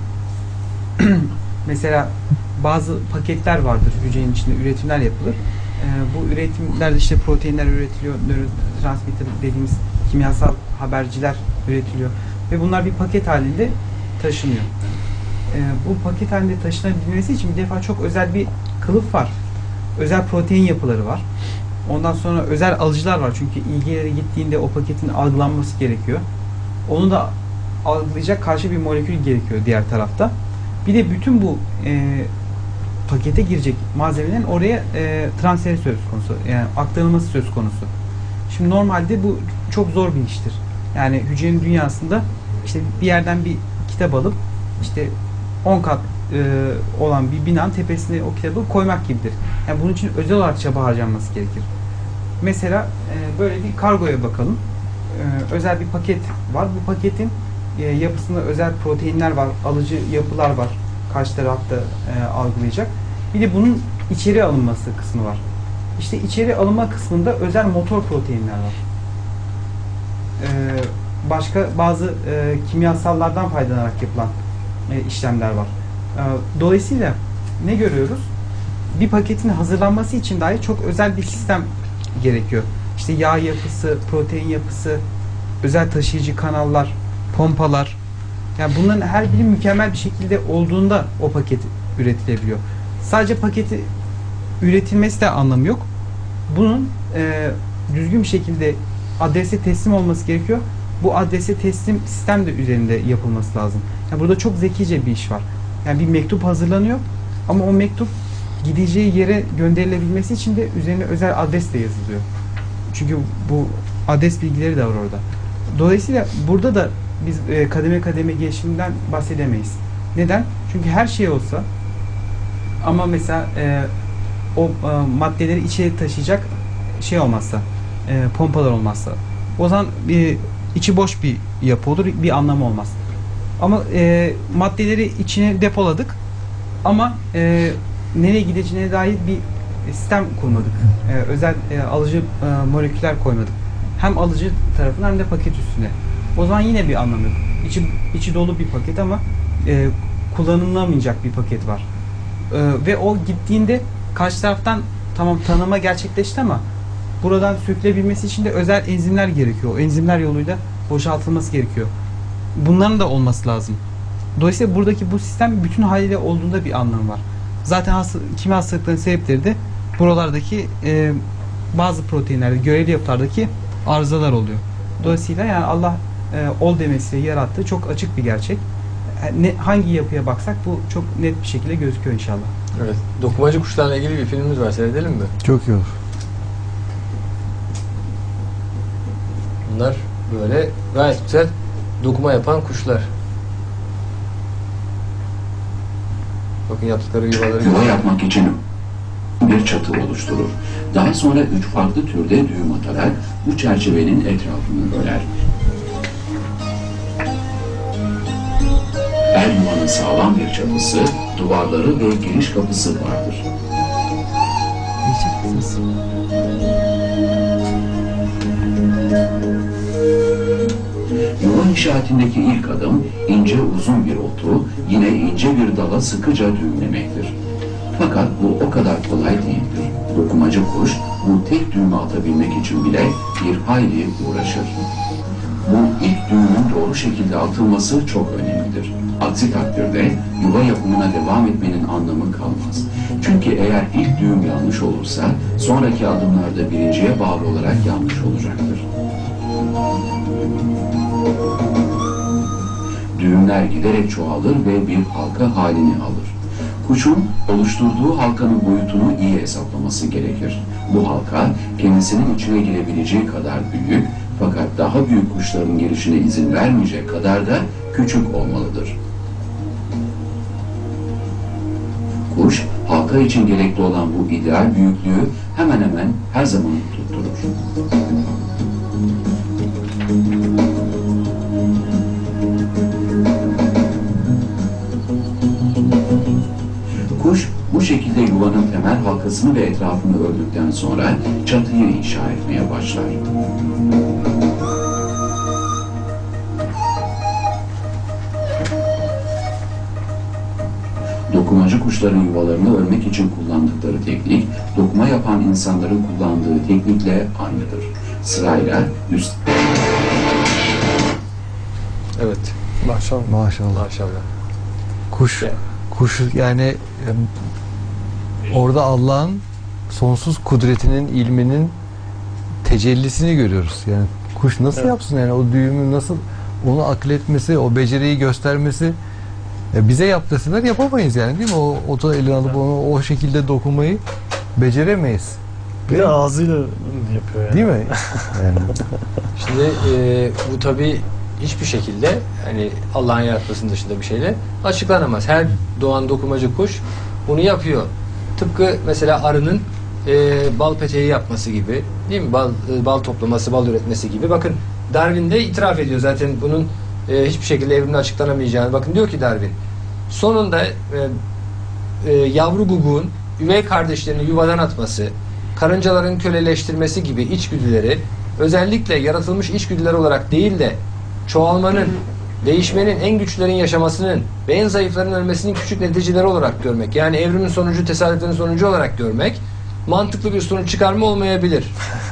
mesela bazı paketler vardır, hücrenin içinde üretimler yapılır. Ee, bu üretimlerde işte proteinler üretiliyor, nörotransmitter dediğimiz kimyasal haberciler üretiliyor ve bunlar bir paket halinde taşınıyor. Ee, bu paket halinde taşınabilmesi için bir defa çok özel bir kılıf var. Özel protein yapıları var. Ondan sonra özel alıcılar var. Çünkü ilgi yere gittiğinde o paketin algılanması gerekiyor. Onu da algılayacak karşı bir molekül gerekiyor diğer tarafta. Bir de bütün bu e, pakete girecek malzemelerin oraya e, transferi söz konusu. Yani aktarılması söz konusu. Şimdi normalde bu çok zor bir iştir. Yani hücrenin dünyasında işte bir yerden bir kitap alıp işte on kat e, olan bir binanın tepesine o kitabı koymak gibidir. Yani bunun için özel olarak çaba harcanması gerekir. Mesela e, böyle bir kargoya bakalım. E, özel bir paket var. Bu paketin e, yapısında özel proteinler var, alıcı yapılar var. Karşı tarafta e, algılayacak. Bir de bunun içeri alınması kısmı var. İşte içeri alınma kısmında özel motor proteinler var. E, başka bazı e, kimyasallardan faydalanarak yapılan e, işlemler var. E, dolayısıyla ne görüyoruz? Bir paketin hazırlanması için dahi çok özel bir sistem gerekiyor. İşte yağ yapısı, protein yapısı, özel taşıyıcı kanallar, pompalar. Yani bunların her biri mükemmel bir şekilde olduğunda o paket üretilebiliyor. Sadece paketi üretilmesi de anlamı yok. Bunun e, düzgün bir şekilde adrese teslim olması gerekiyor. Bu adrese teslim sistem de üzerinde yapılması lazım. Yani burada çok zekice bir iş var. Yani bir mektup hazırlanıyor ama o mektup gideceği yere gönderilebilmesi için de üzerine özel adres de yazılıyor. Çünkü bu adres bilgileri de var orada. Dolayısıyla burada da biz e, kademe kademe gelişimden bahsedemeyiz. Neden? Çünkü her şey olsa ama mesela e, o e, maddeleri içeri taşıyacak şey olmazsa, e, pompalar olmazsa, o zaman bir içi boş bir yapı olur, bir anlamı olmaz. Ama e, maddeleri içine depoladık ama e, nereye gideceğine dair bir sistem kurmadık. E, özel e, alıcı e, moleküller koymadık. Hem alıcı tarafına hem de paket üstüne. O zaman yine bir anlamı yok. İçi, içi dolu bir paket ama e, kullanılamayacak bir paket var. E, ve o gittiğinde karşı taraftan tamam tanıma gerçekleşti ama buradan sökülebilmesi için de özel enzimler gerekiyor. O enzimler yoluyla boşaltılması gerekiyor. Bunların da olması lazım. Dolayısıyla buradaki bu sistem bütün haliyle olduğunda bir anlam var. Zaten hasta, kimi hastalıkların sebepleri de buralardaki e, bazı proteinlerde, görevli yapılardaki arızalar oluyor. Dolayısıyla yani Allah e, ol demesiyle yarattığı çok açık bir gerçek. Ne, hangi yapıya baksak bu çok net bir şekilde gözüküyor inşallah. Evet. Dokumacı kuşlarla ilgili bir filmimiz var. Seyredelim mi? Çok iyi olur. Bunlar böyle gayet güzel dokuma yapan kuşlar. Bakın yaptıkları yuvaları. Yuva yapmak için bir çatı oluşturur. Daha sonra üç farklı türde düğüm atarak bu çerçevenin etrafını örer. Her yuvanın sağlam bir çatısı, duvarları ve giriş kapısı vardır. Yuva inşaatindeki ilk adım ince uzun bir otu yine ince bir dala sıkıca düğümlemektir. Fakat bu o kadar kolay değildir. Dokumacı kuş bu tek düğümü atabilmek için bile bir hayli uğraşır. Bu ilk düğümün doğru şekilde atılması çok önemlidir. Aksi takdirde yuva yapımına devam etmenin anlamı kalmaz. Çünkü eğer ilk düğüm yanlış olursa sonraki adımlarda birinciye bağlı olarak yanlış olacaktır. Düğümler giderek çoğalır ve bir halka halini alır. Kuşun oluşturduğu halkanın boyutunu iyi hesaplaması gerekir. Bu halka kendisinin içine girebileceği kadar büyük fakat daha büyük kuşların gelişine izin vermeyecek kadar da küçük olmalıdır. Kuş, halka için gerekli olan bu ideal büyüklüğü hemen hemen her zaman tutturur. Kuş bu şekilde yuvanın temel halkasını ve etrafını ördükten sonra çatıyı inşa etmeye başlar. Dokumacı kuşların yuvalarını örmek için kullandıkları teknik, dokuma yapan insanların kullandığı teknikle aynıdır. Sırayla üst... Evet. Maşallah. Maşallah. Maşallah. Kuş, Evet. kuş yani em, orada Allah'ın sonsuz kudretinin, ilminin tecellisini görüyoruz. Yani kuş nasıl Evet. yapsın yani o düğümü nasıl onu akıl etmesi, o beceriyi göstermesi ya bize yap deseler yapamayız yani değil mi? O otu eline alıp onu o şekilde dokunmayı beceremeyiz. Bir de ağzıyla yapıyor yani. Değil mi? Yani. Şimdi e, bu tabii hiçbir şekilde hani Allah'ın yaratmasının dışında bir şeyle açıklanamaz. Her doğan dokumacı kuş bunu yapıyor. Tıpkı mesela arının e, bal peteği yapması gibi, değil mi? Bal, e, bal toplaması, bal üretmesi gibi. Bakın Darwin de itiraf ediyor zaten bunun e, hiçbir şekilde evrimle açıklanamayacağını. Bakın diyor ki Darwin, sonunda e, e, yavru guguğun üvey kardeşlerini yuvadan atması, karıncaların köleleştirmesi gibi içgüdüleri özellikle yaratılmış içgüdüler olarak değil de çoğalmanın, değişmenin, en güçlerin yaşamasının ve en zayıfların ölmesinin küçük neticeleri olarak görmek, yani evrimin sonucu, tesadüflerin sonucu olarak görmek mantıklı bir sonuç çıkarma olmayabilir.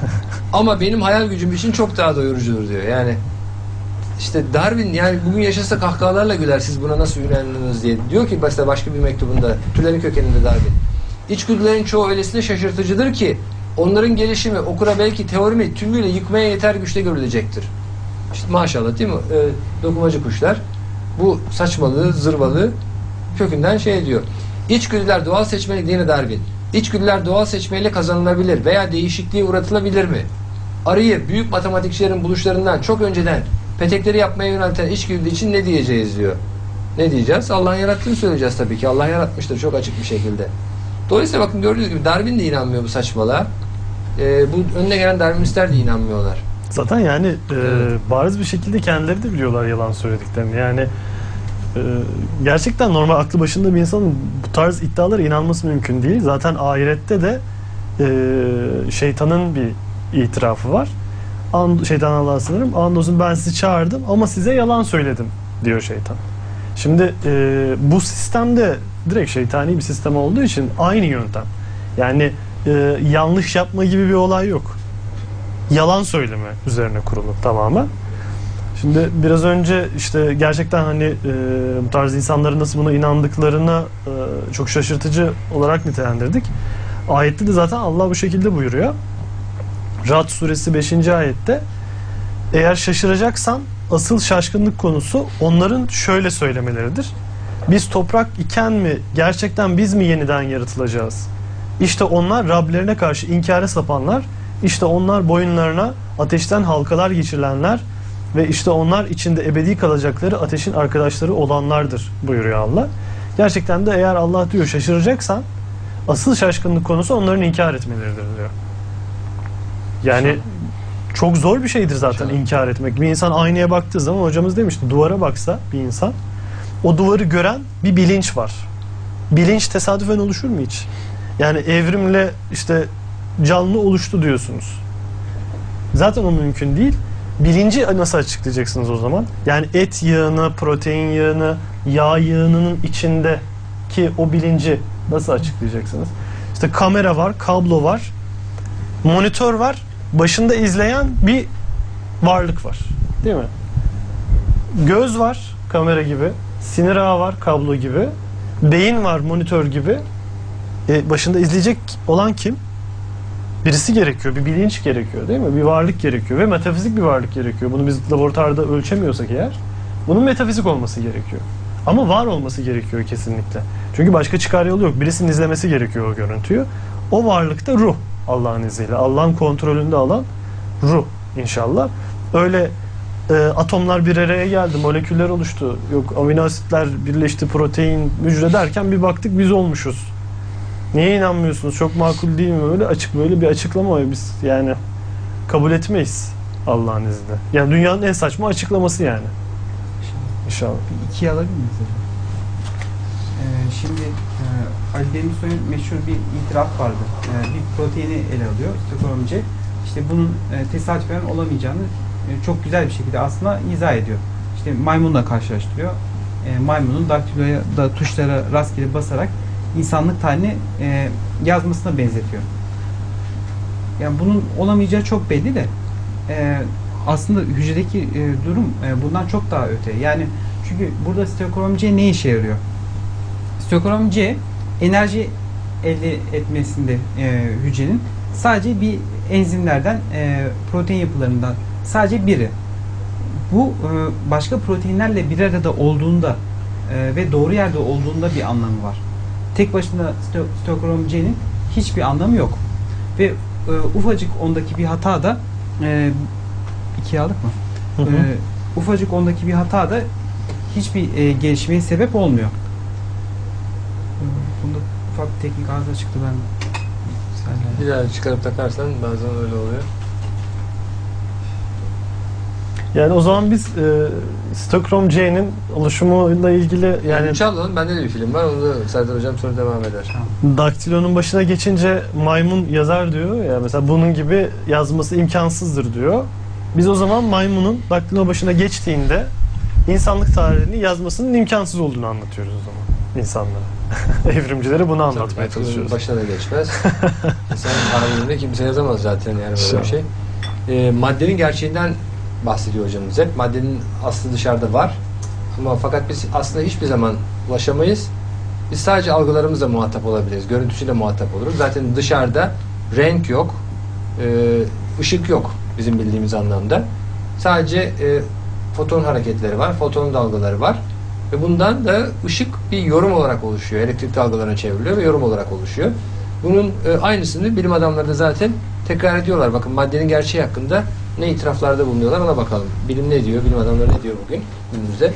Ama benim hayal gücüm için çok daha doyurucudur diyor. Yani işte Darwin yani bugün yaşasa kahkahalarla güler siz buna nasıl inandınız diye. Diyor ki mesela başka bir mektubunda, Türlerin Kökeninde Darwin. İçgüdülerin çoğu öylesine şaşırtıcıdır ki onların gelişimi okura belki teorimi tümüyle yıkmaya yeter güçte görülecektir. İşte maşallah değil mi? E, dokumacı kuşlar bu saçmalığı, zırvalığı kökünden şey diyor. İçgüdüler doğal seçmelik değil mi Darwin? İçgüdüler doğal seçmeyle kazanılabilir veya değişikliğe uğratılabilir mi? Arıyı büyük matematikçilerin buluşlarından çok önceden petekleri yapmaya yönelten içgüdü için ne diyeceğiz diyor. Ne diyeceğiz? Allah'ın yarattığını söyleyeceğiz tabii ki. Allah yaratmıştır çok açık bir şekilde. Dolayısıyla bakın gördüğünüz gibi Darwin de inanmıyor bu saçmalığa. Ee, bu önüne gelen Darwinistler de inanmıyorlar. Zaten yani e, bariz bir şekilde kendileri de biliyorlar yalan söylediklerini. Yani e, gerçekten normal aklı başında bir insanın bu tarz iddialara inanması mümkün değil. Zaten ahirette de e, şeytanın bir itirafı var. And, şeytan Allah'a sınırım. Andolsun ben sizi çağırdım ama size yalan söyledim diyor şeytan. Şimdi e, bu sistemde direkt şeytani bir sistem olduğu için aynı yöntem. Yani e, yanlış yapma gibi bir olay yok. Yalan söyleme üzerine kurulu tamamen. Şimdi biraz önce işte gerçekten hani e, bu tarz insanların nasıl buna inandıklarına e, çok şaşırtıcı olarak nitelendirdik. Ayette de zaten Allah bu şekilde buyuruyor. Ra'd suresi beşinci ayette eğer şaşıracaksan asıl şaşkınlık konusu onların şöyle söylemeleridir. Biz toprak iken mi gerçekten biz mi yeniden yaratılacağız? İşte onlar Rablerine karşı inkara sapanlar, işte onlar boyunlarına ateşten halkalar geçirilenler ve işte onlar içinde ebedi kalacakları ateşin arkadaşları olanlardır buyuruyor Allah. Gerçekten de eğer Allah diyor şaşıracaksan asıl şaşkınlık konusu onların inkar etmeleridir diyor. Yani çok zor bir şeydir zaten inkar etmek. Bir insan aynaya baktığı zaman hocamız demişti duvara baksa bir insan o duvarı gören bir bilinç var. Bilinç tesadüfen oluşur mu hiç? Yani evrimle işte canlı oluştu diyorsunuz. Zaten o mümkün değil. Bilinci nasıl açıklayacaksınız o zaman? Yani et yağını, protein yağını, yağ yağının içindeki o bilinci nasıl açıklayacaksınız? İşte kamera var, kablo var, monitör var, başında izleyen bir varlık var. Değil mi? Göz var, kamera gibi, sinir ağı var, kablo gibi, beyin var, monitör gibi. E, başında izleyecek olan kim? Birisi gerekiyor, bir bilinç gerekiyor değil mi? Bir varlık gerekiyor ve metafizik bir varlık gerekiyor. Bunu biz laboratuvarda ölçemiyorsak eğer, bunun metafizik olması gerekiyor. Ama var olması gerekiyor kesinlikle. Çünkü başka çıkar yolu yok. Birisinin izlemesi gerekiyor o görüntüyü. O varlık da ruh Allah'ın izniyle. Allah'ın kontrolünde alan ruh inşallah. Öyle e, atomlar bir araya geldi, moleküller oluştu. Yok amino asitler birleşti, protein, hücre derken bir baktık biz olmuşuz. Niye inanmıyorsunuz? Çok makul değil mi? Böyle açık böyle bir açıklama var. Biz yani kabul etmeyiz Allah'ın izniyle. Yani dünyanın en saçma açıklaması yani. İnşallah. Bir ikiye alabilir miyiz hocam? Ee, şimdi e, Ali Demirsoy'un meşhur bir itiraf vardı. E, bir proteini ele alıyor. Stockholm'ce. İşte bunun e, tesadüfen olamayacağını e, çok güzel bir şekilde aslında izah ediyor. İşte maymunla karşılaştırıyor. E, maymunun daktiloya da tuşlara rastgele basarak insanlık tarihini e, yazmasına benzetiyor. Yani bunun olamayacağı çok belli de e, aslında hücredeki e, durum e, bundan çok daha öte. Yani çünkü burada Stockholm C ne işe yarıyor? Stockholm C enerji elde etmesinde e, hücrenin sadece bir enzimlerden, e, protein yapılarından sadece biri. Bu e, başka proteinlerle bir arada olduğunda e, ve doğru yerde olduğunda bir anlamı var. Tek başına Stockholm C'nin hiçbir anlamı yok. Ve e, ufacık ondaki bir hata da e, ikiye aldık mı? Hı hı. E, ufacık ondaki bir hata da hiçbir e, gelişmeye sebep olmuyor. E, bunda ufak bir teknik arıza çıktı ben. Bir daha çıkarıp takarsan bazen öyle oluyor. Yani o zaman biz e, Stockholm C'nin oluşumuyla ilgili yani İnşallah bende de bir film var. Onu da Serdar Hocam sonra devam eder. daktilonun başına geçince maymun yazar diyor ya mesela bunun gibi yazması imkansızdır diyor. Biz o zaman maymunun daktilonun başına geçtiğinde insanlık tarihini yazmasının imkansız olduğunu anlatıyoruz o zaman insanlara. Evrimcilere bunu anlatmaya çalışıyoruz. Başına da geçmez. İnsan tarihinde kimse yazamaz zaten yani böyle bir şey. E, maddenin gerçeğinden bahsediyor hocamız hep. Maddenin aslı dışarıda var. Ama fakat biz aslında hiçbir zaman ulaşamayız. Biz sadece algılarımızla muhatap olabiliriz. Görüntüsüyle muhatap oluruz. Zaten dışarıda renk yok, ışık yok bizim bildiğimiz anlamda. Sadece foton hareketleri var, foton dalgaları var. Ve bundan da ışık bir yorum olarak oluşuyor. Elektrik dalgalarına çevriliyor ve yorum olarak oluşuyor. Bunun aynısını bilim adamları da zaten tekrar ediyorlar. Bakın maddenin gerçeği hakkında ne itiraflarda bulunuyorlar ona bakalım. Bilim ne diyor, bilim adamları ne diyor bugün günümüzde?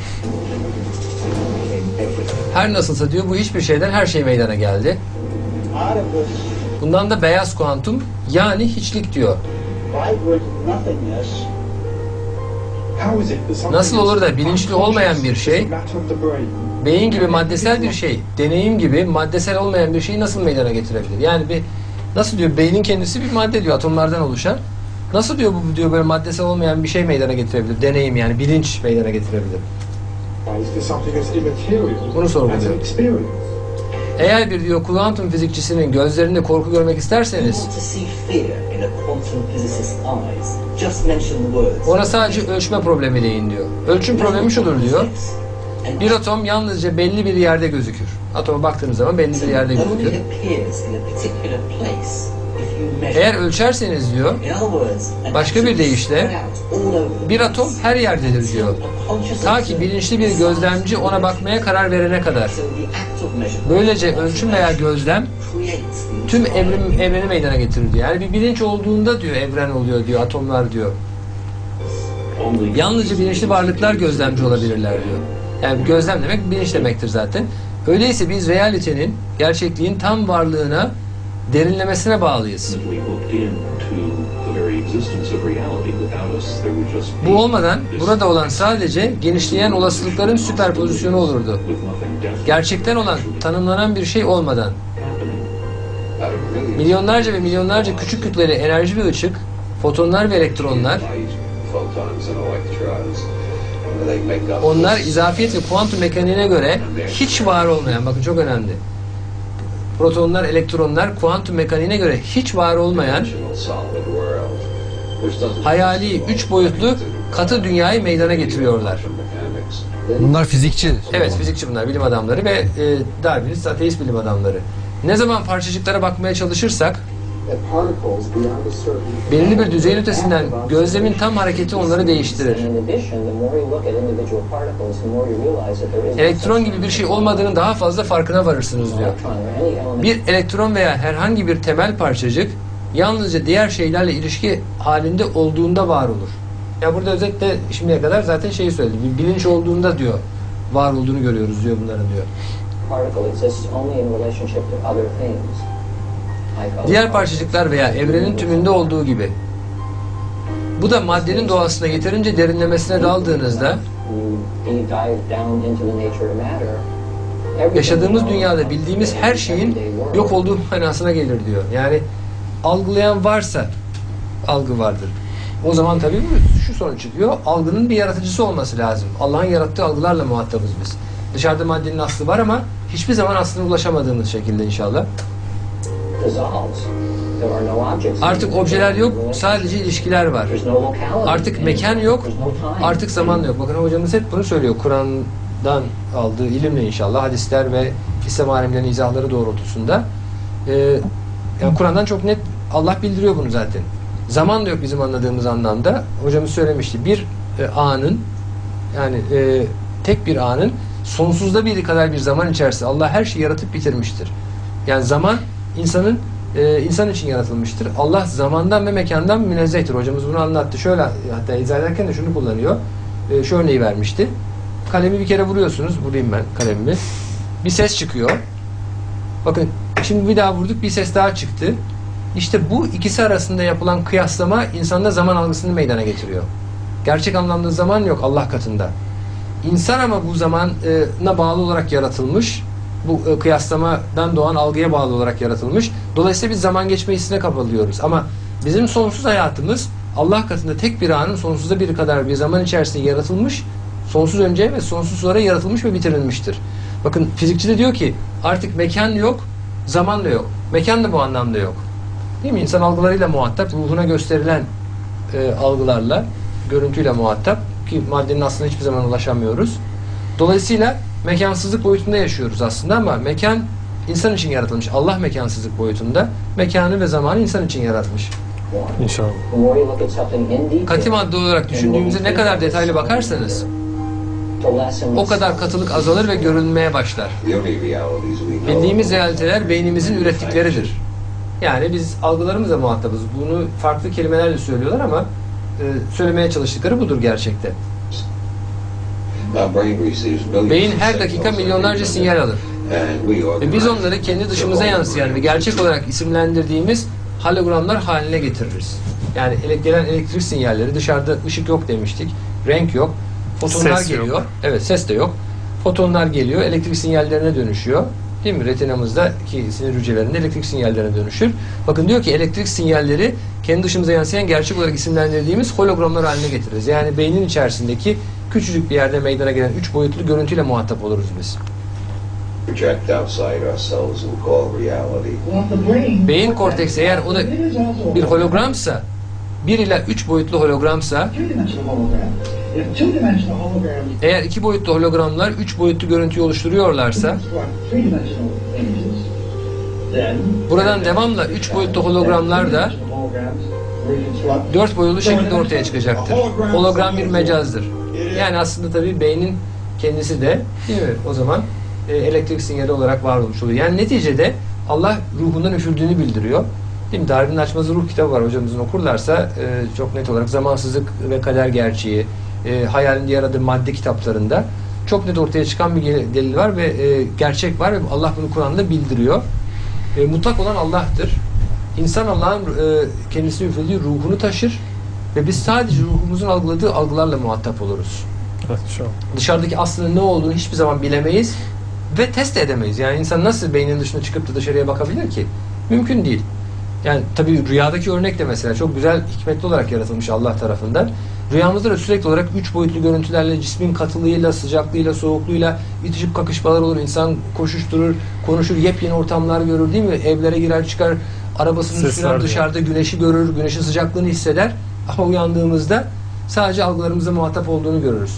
Her nasılsa diyor bu hiçbir şeyden her şey meydana geldi. Bundan da beyaz kuantum yani hiçlik diyor. Nasıl olur da bilinçli olmayan bir şey, beyin gibi maddesel bir şey, deneyim gibi maddesel olmayan bir şeyi nasıl meydana getirebilir? Yani bir nasıl diyor beynin kendisi bir madde diyor atomlardan oluşan. Nasıl diyor bu diyor böyle maddesel olmayan bir şey meydana getirebilir? Deneyim yani bilinç meydana getirebilir. Bunu sorguluyor. Eğer bir diyor kuantum fizikçisinin gözlerinde korku görmek isterseniz ona sadece ölçme problemi deyin diyor. Ölçüm problemi şudur diyor. Bir atom yalnızca belli bir yerde gözükür. Atoma baktığınız zaman belli bir yerde gözükür. Eğer ölçerseniz diyor, başka bir deyişle bir atom her yerdedir diyor. Ta ki bilinçli bir gözlemci ona bakmaya karar verene kadar. Böylece ölçüm veya gözlem tüm evrim, evreni meydana getirir diyor. Yani bir bilinç olduğunda diyor evren oluyor diyor, atomlar diyor. Yalnızca bilinçli varlıklar gözlemci olabilirler diyor. Yani gözlem demek bilinç demektir zaten. Öyleyse biz realitenin, gerçekliğin tam varlığına, derinlemesine bağlıyız. Bu olmadan burada olan sadece genişleyen olasılıkların süperpozisyonu olurdu. Gerçekten olan, tanımlanan bir şey olmadan. Milyonlarca ve milyonlarca küçük kütleli enerji ve ışık, fotonlar ve elektronlar, onlar izafiyet ve kuantum mekaniğine göre hiç var olmayan, bakın çok önemli. Protonlar, elektronlar kuantum mekaniğine göre hiç var olmayan hayali, üç boyutlu katı dünyayı meydana getiriyorlar. Bunlar fizikçi. Evet, fizikçi bunlar, bilim adamları ve e, Darwinist, ateist bilim adamları. Ne zaman parçacıklara bakmaya çalışırsak belirli bir düzeyin ötesinden gözlemin tam hareketi onları değiştirir. Elektron gibi bir şey olmadığının daha fazla farkına varırsınız diyor. Bir elektron veya herhangi bir temel parçacık yalnızca diğer şeylerle ilişki halinde olduğunda var olur. Ya burada özetle şimdiye kadar zaten şeyi söyledi. Bir bilinç olduğunda diyor var olduğunu görüyoruz diyor bunların diyor. Diğer parçacıklar veya evrenin tümünde olduğu gibi. Bu da maddenin doğasına yeterince derinlemesine daldığınızda yaşadığımız dünyada bildiğimiz her şeyin yok olduğu manasına gelir diyor. Yani algılayan varsa algı vardır. O zaman tabii şu sonuç çıkıyor. Algının bir yaratıcısı olması lazım. Allah'ın yarattığı algılarla muhatabız biz. Dışarıda maddenin aslı var ama hiçbir zaman aslına ulaşamadığımız şekilde inşallah. Artık objeler yok, sadece ilişkiler var. Artık mekan yok, artık zaman yok. Bakın hocamız hep bunu söylüyor. Kur'an'dan aldığı ilimle inşallah, hadisler ve İslam alimlerinin izahları doğrultusunda. Ee, yani Kur'an'dan çok net Allah bildiriyor bunu zaten. Zaman da yok bizim anladığımız anlamda. Hocamız söylemişti. Bir e, anın, yani e, tek bir anın sonsuzda biri kadar bir zaman içerisinde Allah her şeyi yaratıp bitirmiştir. Yani zaman insanın e, insan için yaratılmıştır. Allah zamandan ve mekandan münezzehtir. Hocamız bunu anlattı. Şöyle, hatta izah ederken de şunu kullanıyor. E, şu örneği vermişti. Kalemi bir kere vuruyorsunuz. Vurayım ben kalemimi. Bir ses çıkıyor. Bakın şimdi bir daha vurduk. Bir ses daha çıktı. İşte bu ikisi arasında yapılan kıyaslama insanda zaman algısını meydana getiriyor. Gerçek anlamda zaman yok Allah katında. İnsan ama bu zamana bağlı olarak yaratılmış. Bu kıyaslamadan doğan algıya bağlı olarak yaratılmış. Dolayısıyla biz zaman geçme hissine kapılıyoruz. Ama bizim sonsuz hayatımız Allah katında tek bir anın sonsuza biri kadar bir zaman içerisinde yaratılmış, sonsuz önce ve sonsuz sonra yaratılmış ve bitirilmiştir. Bakın fizikçi de diyor ki artık mekan yok, zaman da yok. Mekan da bu anlamda yok. Değil mi? İnsan algılarıyla muhatap, ruhuna gösterilen e, algılarla, görüntüyle muhatap ki maddenin aslında hiçbir zaman ulaşamıyoruz. Dolayısıyla mekansızlık boyutunda yaşıyoruz aslında ama mekan insan için yaratılmış. Allah mekansızlık boyutunda mekanı ve zamanı insan için yaratmış. İnşallah. Katı madde olarak düşündüğümüzde ne kadar detaylı bakarsanız o kadar katılık azalır ve görünmeye başlar. Bildiğimiz realiteler beynimizin ürettikleridir. Yani biz algılarımızla muhatabız. Bunu farklı kelimelerle söylüyorlar ama e, söylemeye çalıştıkları budur gerçekte. Beyin her dakika milyonlarca sinyal alır. Ve biz onları kendi dışımıza yansıyan ve gerçek olarak isimlendirdiğimiz hologramlar haline getiririz. Yani ele gelen elektrik sinyalleri, dışarıda ışık yok demiştik, renk yok, fotonlar ses geliyor. Yok. Evet, ses de yok. Fotonlar geliyor, elektrik sinyallerine dönüşüyor. Değil mi? Retinamızdaki sinir hücrelerinde elektrik sinyallerine dönüşür. Bakın diyor ki elektrik sinyalleri kendi dışımıza yansıyan gerçek olarak isimlendirdiğimiz hologramlar haline getiririz. Yani beynin içerisindeki küçücük bir yerde meydana gelen üç boyutlu görüntüyle muhatap oluruz biz. Project outside ourselves and call reality. Beyin korteksi eğer o da bir hologramsa, bir ila üç boyutlu hologramsa, eğer iki boyutlu hologramlar üç boyutlu görüntüyü oluşturuyorlarsa, buradan devamla üç boyutlu hologramlar da dört boyutlu şekilde ortaya çıkacaktır. Hologram bir mecazdır. Yani aslında tabii beynin kendisi de, değil mi? O zaman e, elektrik sinyali olarak var olmuş oluyor. Yani neticede Allah ruhundan üfürdüğünü bildiriyor. Değil mi? Darwin'in Açmazı Ruh kitabı var. Hocamızın okurlarsa e, çok net olarak zamansızlık ve kader gerçeği, e, hayalin diğer adı madde kitaplarında çok net ortaya çıkan bir delil var ve e, gerçek var ve Allah bunu Kur'an'da bildiriyor. E, mutlak olan Allah'tır. İnsan Allah'ın e, kendisine üflediği ruhunu taşır ve biz sadece ruhumuzun algıladığı algılarla muhatap oluruz. Evet, şu an. Dışarıdaki aslının ne olduğunu hiçbir zaman bilemeyiz ve test edemeyiz. Yani insan nasıl beynin dışına çıkıp da dışarıya bakabilir ki? Mümkün değil. Yani tabii rüyadaki örnek de mesela çok güzel, hikmetli olarak yaratılmış Allah tarafından. Rüyamızda da sürekli olarak üç boyutlu görüntülerle, cismin katılığıyla, sıcaklığıyla, soğukluğuyla itişip kakışmalar olur. İnsan koşuşturur, konuşur, yepyeni ortamlar görür, değil mi? Evlere girer çıkar, arabasının üstüne dışarıda güneşi görür, güneşin sıcaklığını hisseder. Ama uyandığımızda sadece algılarımıza muhatap olduğunu görürüz.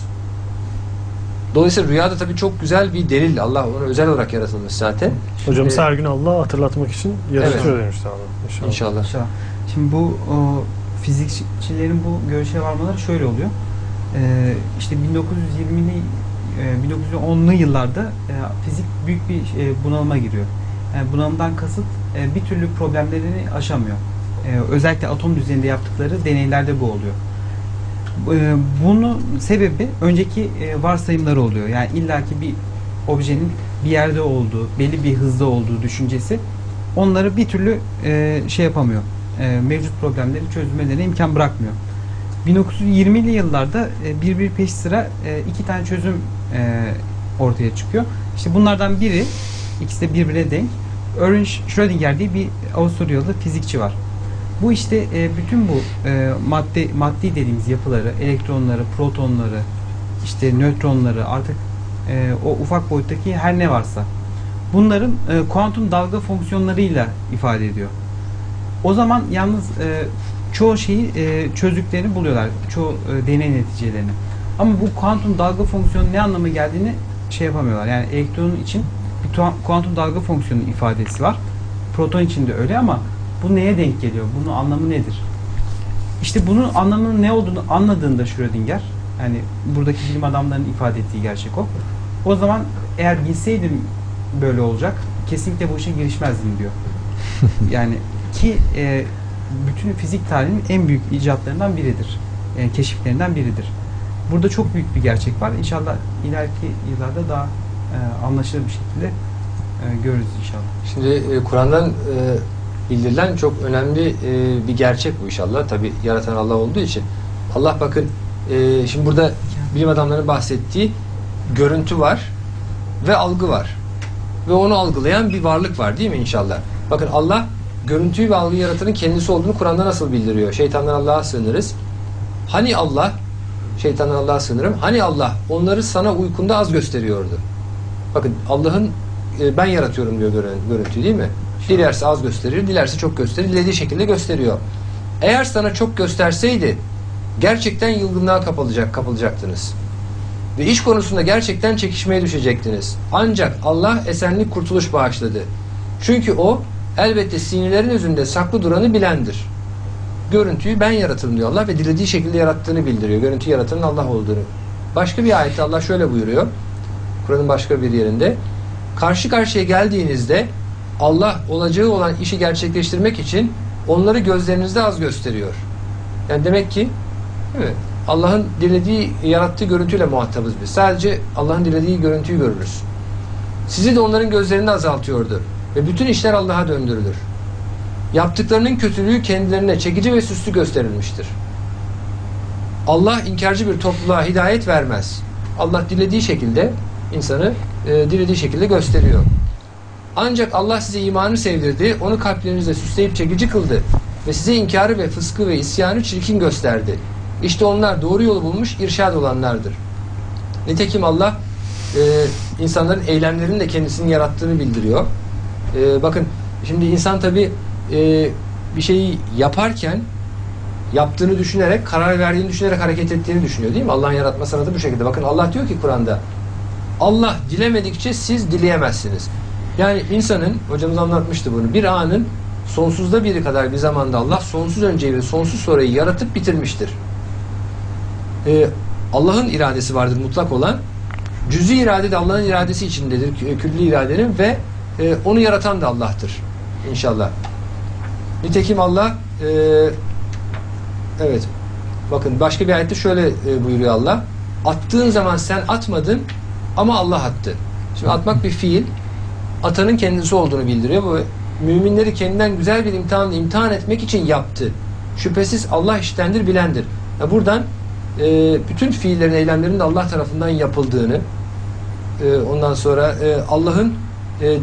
Dolayısıyla rüyada tabii çok güzel bir delil. Allah onu özel olarak yaratılmış zaten. Hocamız Ee, her gün Allah'ı hatırlatmak için yaratıyor demişti abi. İnşallah. İnşallah. İnşallah. Şimdi bu o, fizikçilerin bu görüşe varmaları şöyle oluyor. Ee, işte bin dokuz yüz yirmili e, bin dokuz yüz onlu yıllarda e, fizik büyük bir e, bunalıma giriyor. Yani bunalımdan kasıt e, bir türlü problemlerini aşamıyor. E, özellikle atom düzeyinde yaptıkları deneylerde bu oluyor. E, bunun sebebi önceki e, varsayımları oluyor. Yani illaki bir objenin bir yerde olduğu, belli bir hızda olduğu düşüncesi onları bir türlü e, şey yapamıyor. E, mevcut problemleri çözmelerine imkan bırakmıyor. bin dokuz yüz yirmili yıllarda e, bir bir peş sıra e, iki tane çözüm e, ortaya çıkıyor. İşte bunlardan biri, ikisi de birbirine denk. Erwin Schrödinger diye bir Avusturyalı fizikçi var. Bu işte e, bütün bu e, madde maddi dediğimiz yapıları, elektronları, protonları, işte nötronları, artık e, o ufak boyuttaki her ne varsa bunların e, kuantum dalga fonksiyonlarıyla ifade ediyor. O zaman yalnız e, çoğu şeyi e, çözdüklerini buluyorlar. Çoğu e, deney neticelerini. Ama bu kuantum dalga fonksiyonu ne anlama geldiğini şey yapamıyorlar. Yani elektronun için bir kuantum dalga fonksiyonu ifadesi var. Proton için de öyle ama bu neye denk geliyor? Bunun anlamı nedir? İşte bunun anlamının ne olduğunu anladığında Schrödinger, yani buradaki bilim adamlarının ifade ettiği gerçek o. O zaman eğer bilseydim böyle olacak, kesinlikle bu işe girişmezdim diyor. Yani ki e, bütün fizik tarihinin en büyük icatlarından biridir. E, keşiflerinden biridir. Burada çok büyük bir gerçek var. İnşallah ileriki yıllarda daha e, anlaşılır bir şekilde e, görürüz inşallah. Şimdi e, Kur'an'dan e, bildirilen çok önemli e, bir gerçek bu inşallah. Tabi yaratan Allah olduğu için. Allah bakın e, şimdi burada bilim adamlarının bahsettiği görüntü var ve algı var. Ve onu algılayan bir varlık var değil mi inşallah? Bakın Allah görüntüyü ve algıyı yaratanın kendisi olduğunu Kur'an'da nasıl bildiriyor? Şeytandan Allah'a sığınırız. Hani Allah, şeytandan Allah'a sığınırım. Hani Allah onları sana uykunda az gösteriyordu. Bakın Allah'ın e, ben yaratıyorum diyor görüntüyü değil mi? Dilerse az gösterir, dilerse çok gösterir, dilediği şekilde gösteriyor. Eğer sana çok gösterseydi gerçekten yılgınlığa kapılacak, kapılacaktınız. Ve iş konusunda gerçekten çekişmeye düşecektiniz. Ancak Allah esenlik, kurtuluş bağışladı. Çünkü o elbette sinirlerin özünde saklı duranı bilendir. Görüntüyü ben yaratırım diyor Allah ve dilediği şekilde yarattığını bildiriyor. Görüntüyü yaratanın Allah olduğunu. Başka bir ayette Allah şöyle buyuruyor. Kur'an'ın başka bir yerinde. Karşı karşıya geldiğinizde Allah olacağı olan işi gerçekleştirmek için onları gözlerinizde az gösteriyor. Yani demek ki değil mi? Allah'ın dilediği, yarattığı görüntüyle muhatabız biz. Sadece Allah'ın dilediği görüntüyü görürüz. Sizi de onların gözlerinde azaltıyordu. Ve bütün işler Allah'a döndürülür. Yaptıklarının kötülüğü kendilerine çekici ve süslü gösterilmiştir. Allah inkarcı bir topluluğa hidayet vermez. Allah dilediği şekilde insanı e, dilediği şekilde gösteriyor. Ancak Allah size imanı sevdirdi, onu kalplerinizde süsleyip çekici kıldı ve size inkarı ve fıskı ve isyanı çirkin gösterdi. İşte onlar doğru yolu bulmuş, irşad olanlardır. Nitekim Allah e, insanların eylemlerinin de kendisini yarattığını bildiriyor. E, bakın şimdi insan tabi e, bir şeyi yaparken yaptığını düşünerek, karar verdiğini düşünerek hareket ettiğini düşünüyor değil mi? Allah'ın yaratma sanatı bu şekilde. Bakın Allah diyor ki Kur'an'da, Allah dilemedikçe siz dileyemezsiniz. Yani insanın, hocamız anlatmıştı bunu, bir anın sonsuzda biri kadar bir zamanda Allah sonsuz önceyi ve sonsuz sonrayı yaratıp bitirmiştir. Ee, Allah'ın iradesi vardır mutlak olan. Cüz'i irade de Allah'ın iradesi içindedir, külli iradenin ve e, onu yaratan da Allah'tır. İnşallah. Nitekim Allah e, evet bakın başka bir ayette şöyle e, buyuruyor Allah. Attığın zaman sen atmadın ama Allah attı. Şimdi atmak bir fiil. Atanın kendisi olduğunu bildiriyor. Bu müminleri kendinden güzel bir imtihanla imtihan etmek için yaptı. Şüphesiz Allah iştendir, bilendir. Ya buradan e, bütün fiillerin, eylemlerin de Allah tarafından yapıldığını, e, ondan sonra e, Allah'ın e,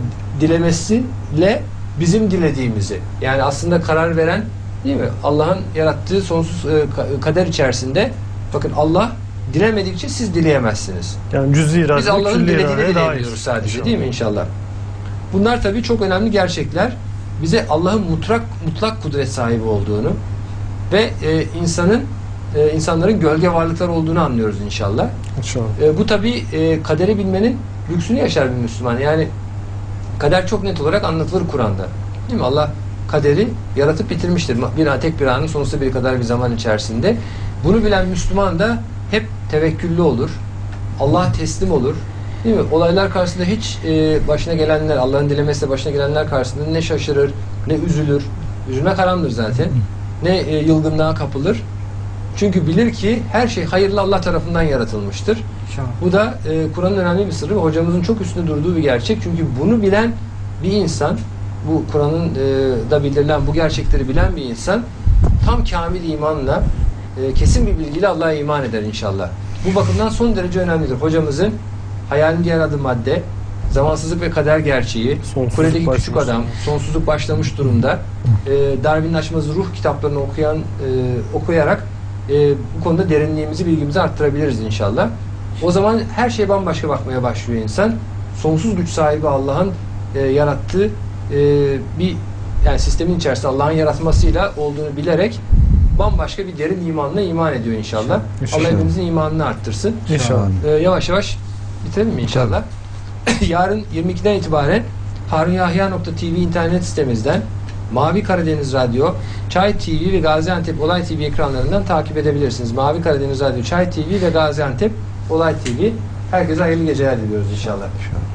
dilemesiyle bizim dilediğimizi, yani aslında karar veren değil mi? Allah'ın yarattığı sonsuz e, kader içerisinde bakın Allah dilemedikçe siz dileyemezsiniz. Yani cüz-i irade, biz Allah'ın külli dilediğini iradeye dair. dileyebiliyoruz sadece İnşallah. değil mi inşallah? Bunlar tabii çok önemli gerçekler. Bize Allah'ın mutlak mutlak kudret sahibi olduğunu ve e, insanın e, insanların gölge varlıklar olduğunu anlıyoruz inşallah. İnşallah. E, bu tabii e, kaderi bilmenin lüksünü yaşar bir Müslüman. Yani kader çok net olarak anlatılır Kur'an'da. Değil mi? Allah kaderi yaratıp bitirmiştir. Bir an, tek bir anın sonsuza bir kadar bir zaman içerisinde. Bunu bilen Müslüman da hep tevekküllü olur. Allah'a teslim olur. Değil mi? Olaylar karşısında hiç e, başına gelenler, Allah'ın dilemesiyle başına gelenler karşısında ne şaşırır, ne üzülür. Üzülmek haramdır zaten. Ne e, yılgınlığa kapılır. Çünkü bilir ki her şey hayırlı Allah tarafından yaratılmıştır. İnşallah. Bu da e, Kur'an'ın önemli bir sırrı ve hocamızın çok üstünde durduğu bir gerçek. Çünkü bunu bilen bir insan, bu Kur'an'ın e, da bildirilen bu gerçekleri bilen bir insan tam kamil imanla, e, kesin bir bilgiyle Allah'a iman eder inşallah. Bu bakımdan son derece önemlidir. Hocamızın hayalin diğer adı madde, zamansızlık ve kader gerçeği, Sonsuzluk Kule'deki küçük başlamış. adam, sonsuzluk başlamış durumda. E, Darwin'in açmazı ruh kitaplarını okuyan, e, okuyarak e, bu konuda derinliğimizi, bilgimizi arttırabiliriz inşallah. O zaman her şeye bambaşka bakmaya başlıyor insan. Sonsuz güç sahibi Allah'ın e, yarattığı e, bir yani sistemin içerisinde Allah'ın yaratmasıyla olduğunu bilerek bambaşka bir derin imanla iman ediyor inşallah. İnşallah. Allah hepimizin imanını arttırsın. İnşallah. Ee, yavaş yavaş bitirelim mi inşallah? Yarın yirmi ikiden itibaren harunyahya nokta tv internet sitemizden Mavi Karadeniz Radyo, Çay T V ve Gaziantep Olay T V ekranlarından takip edebilirsiniz. Mavi Karadeniz Radyo, Çay T V ve Gaziantep Olay T V. Herkese hayırlı geceler diliyoruz inşallah.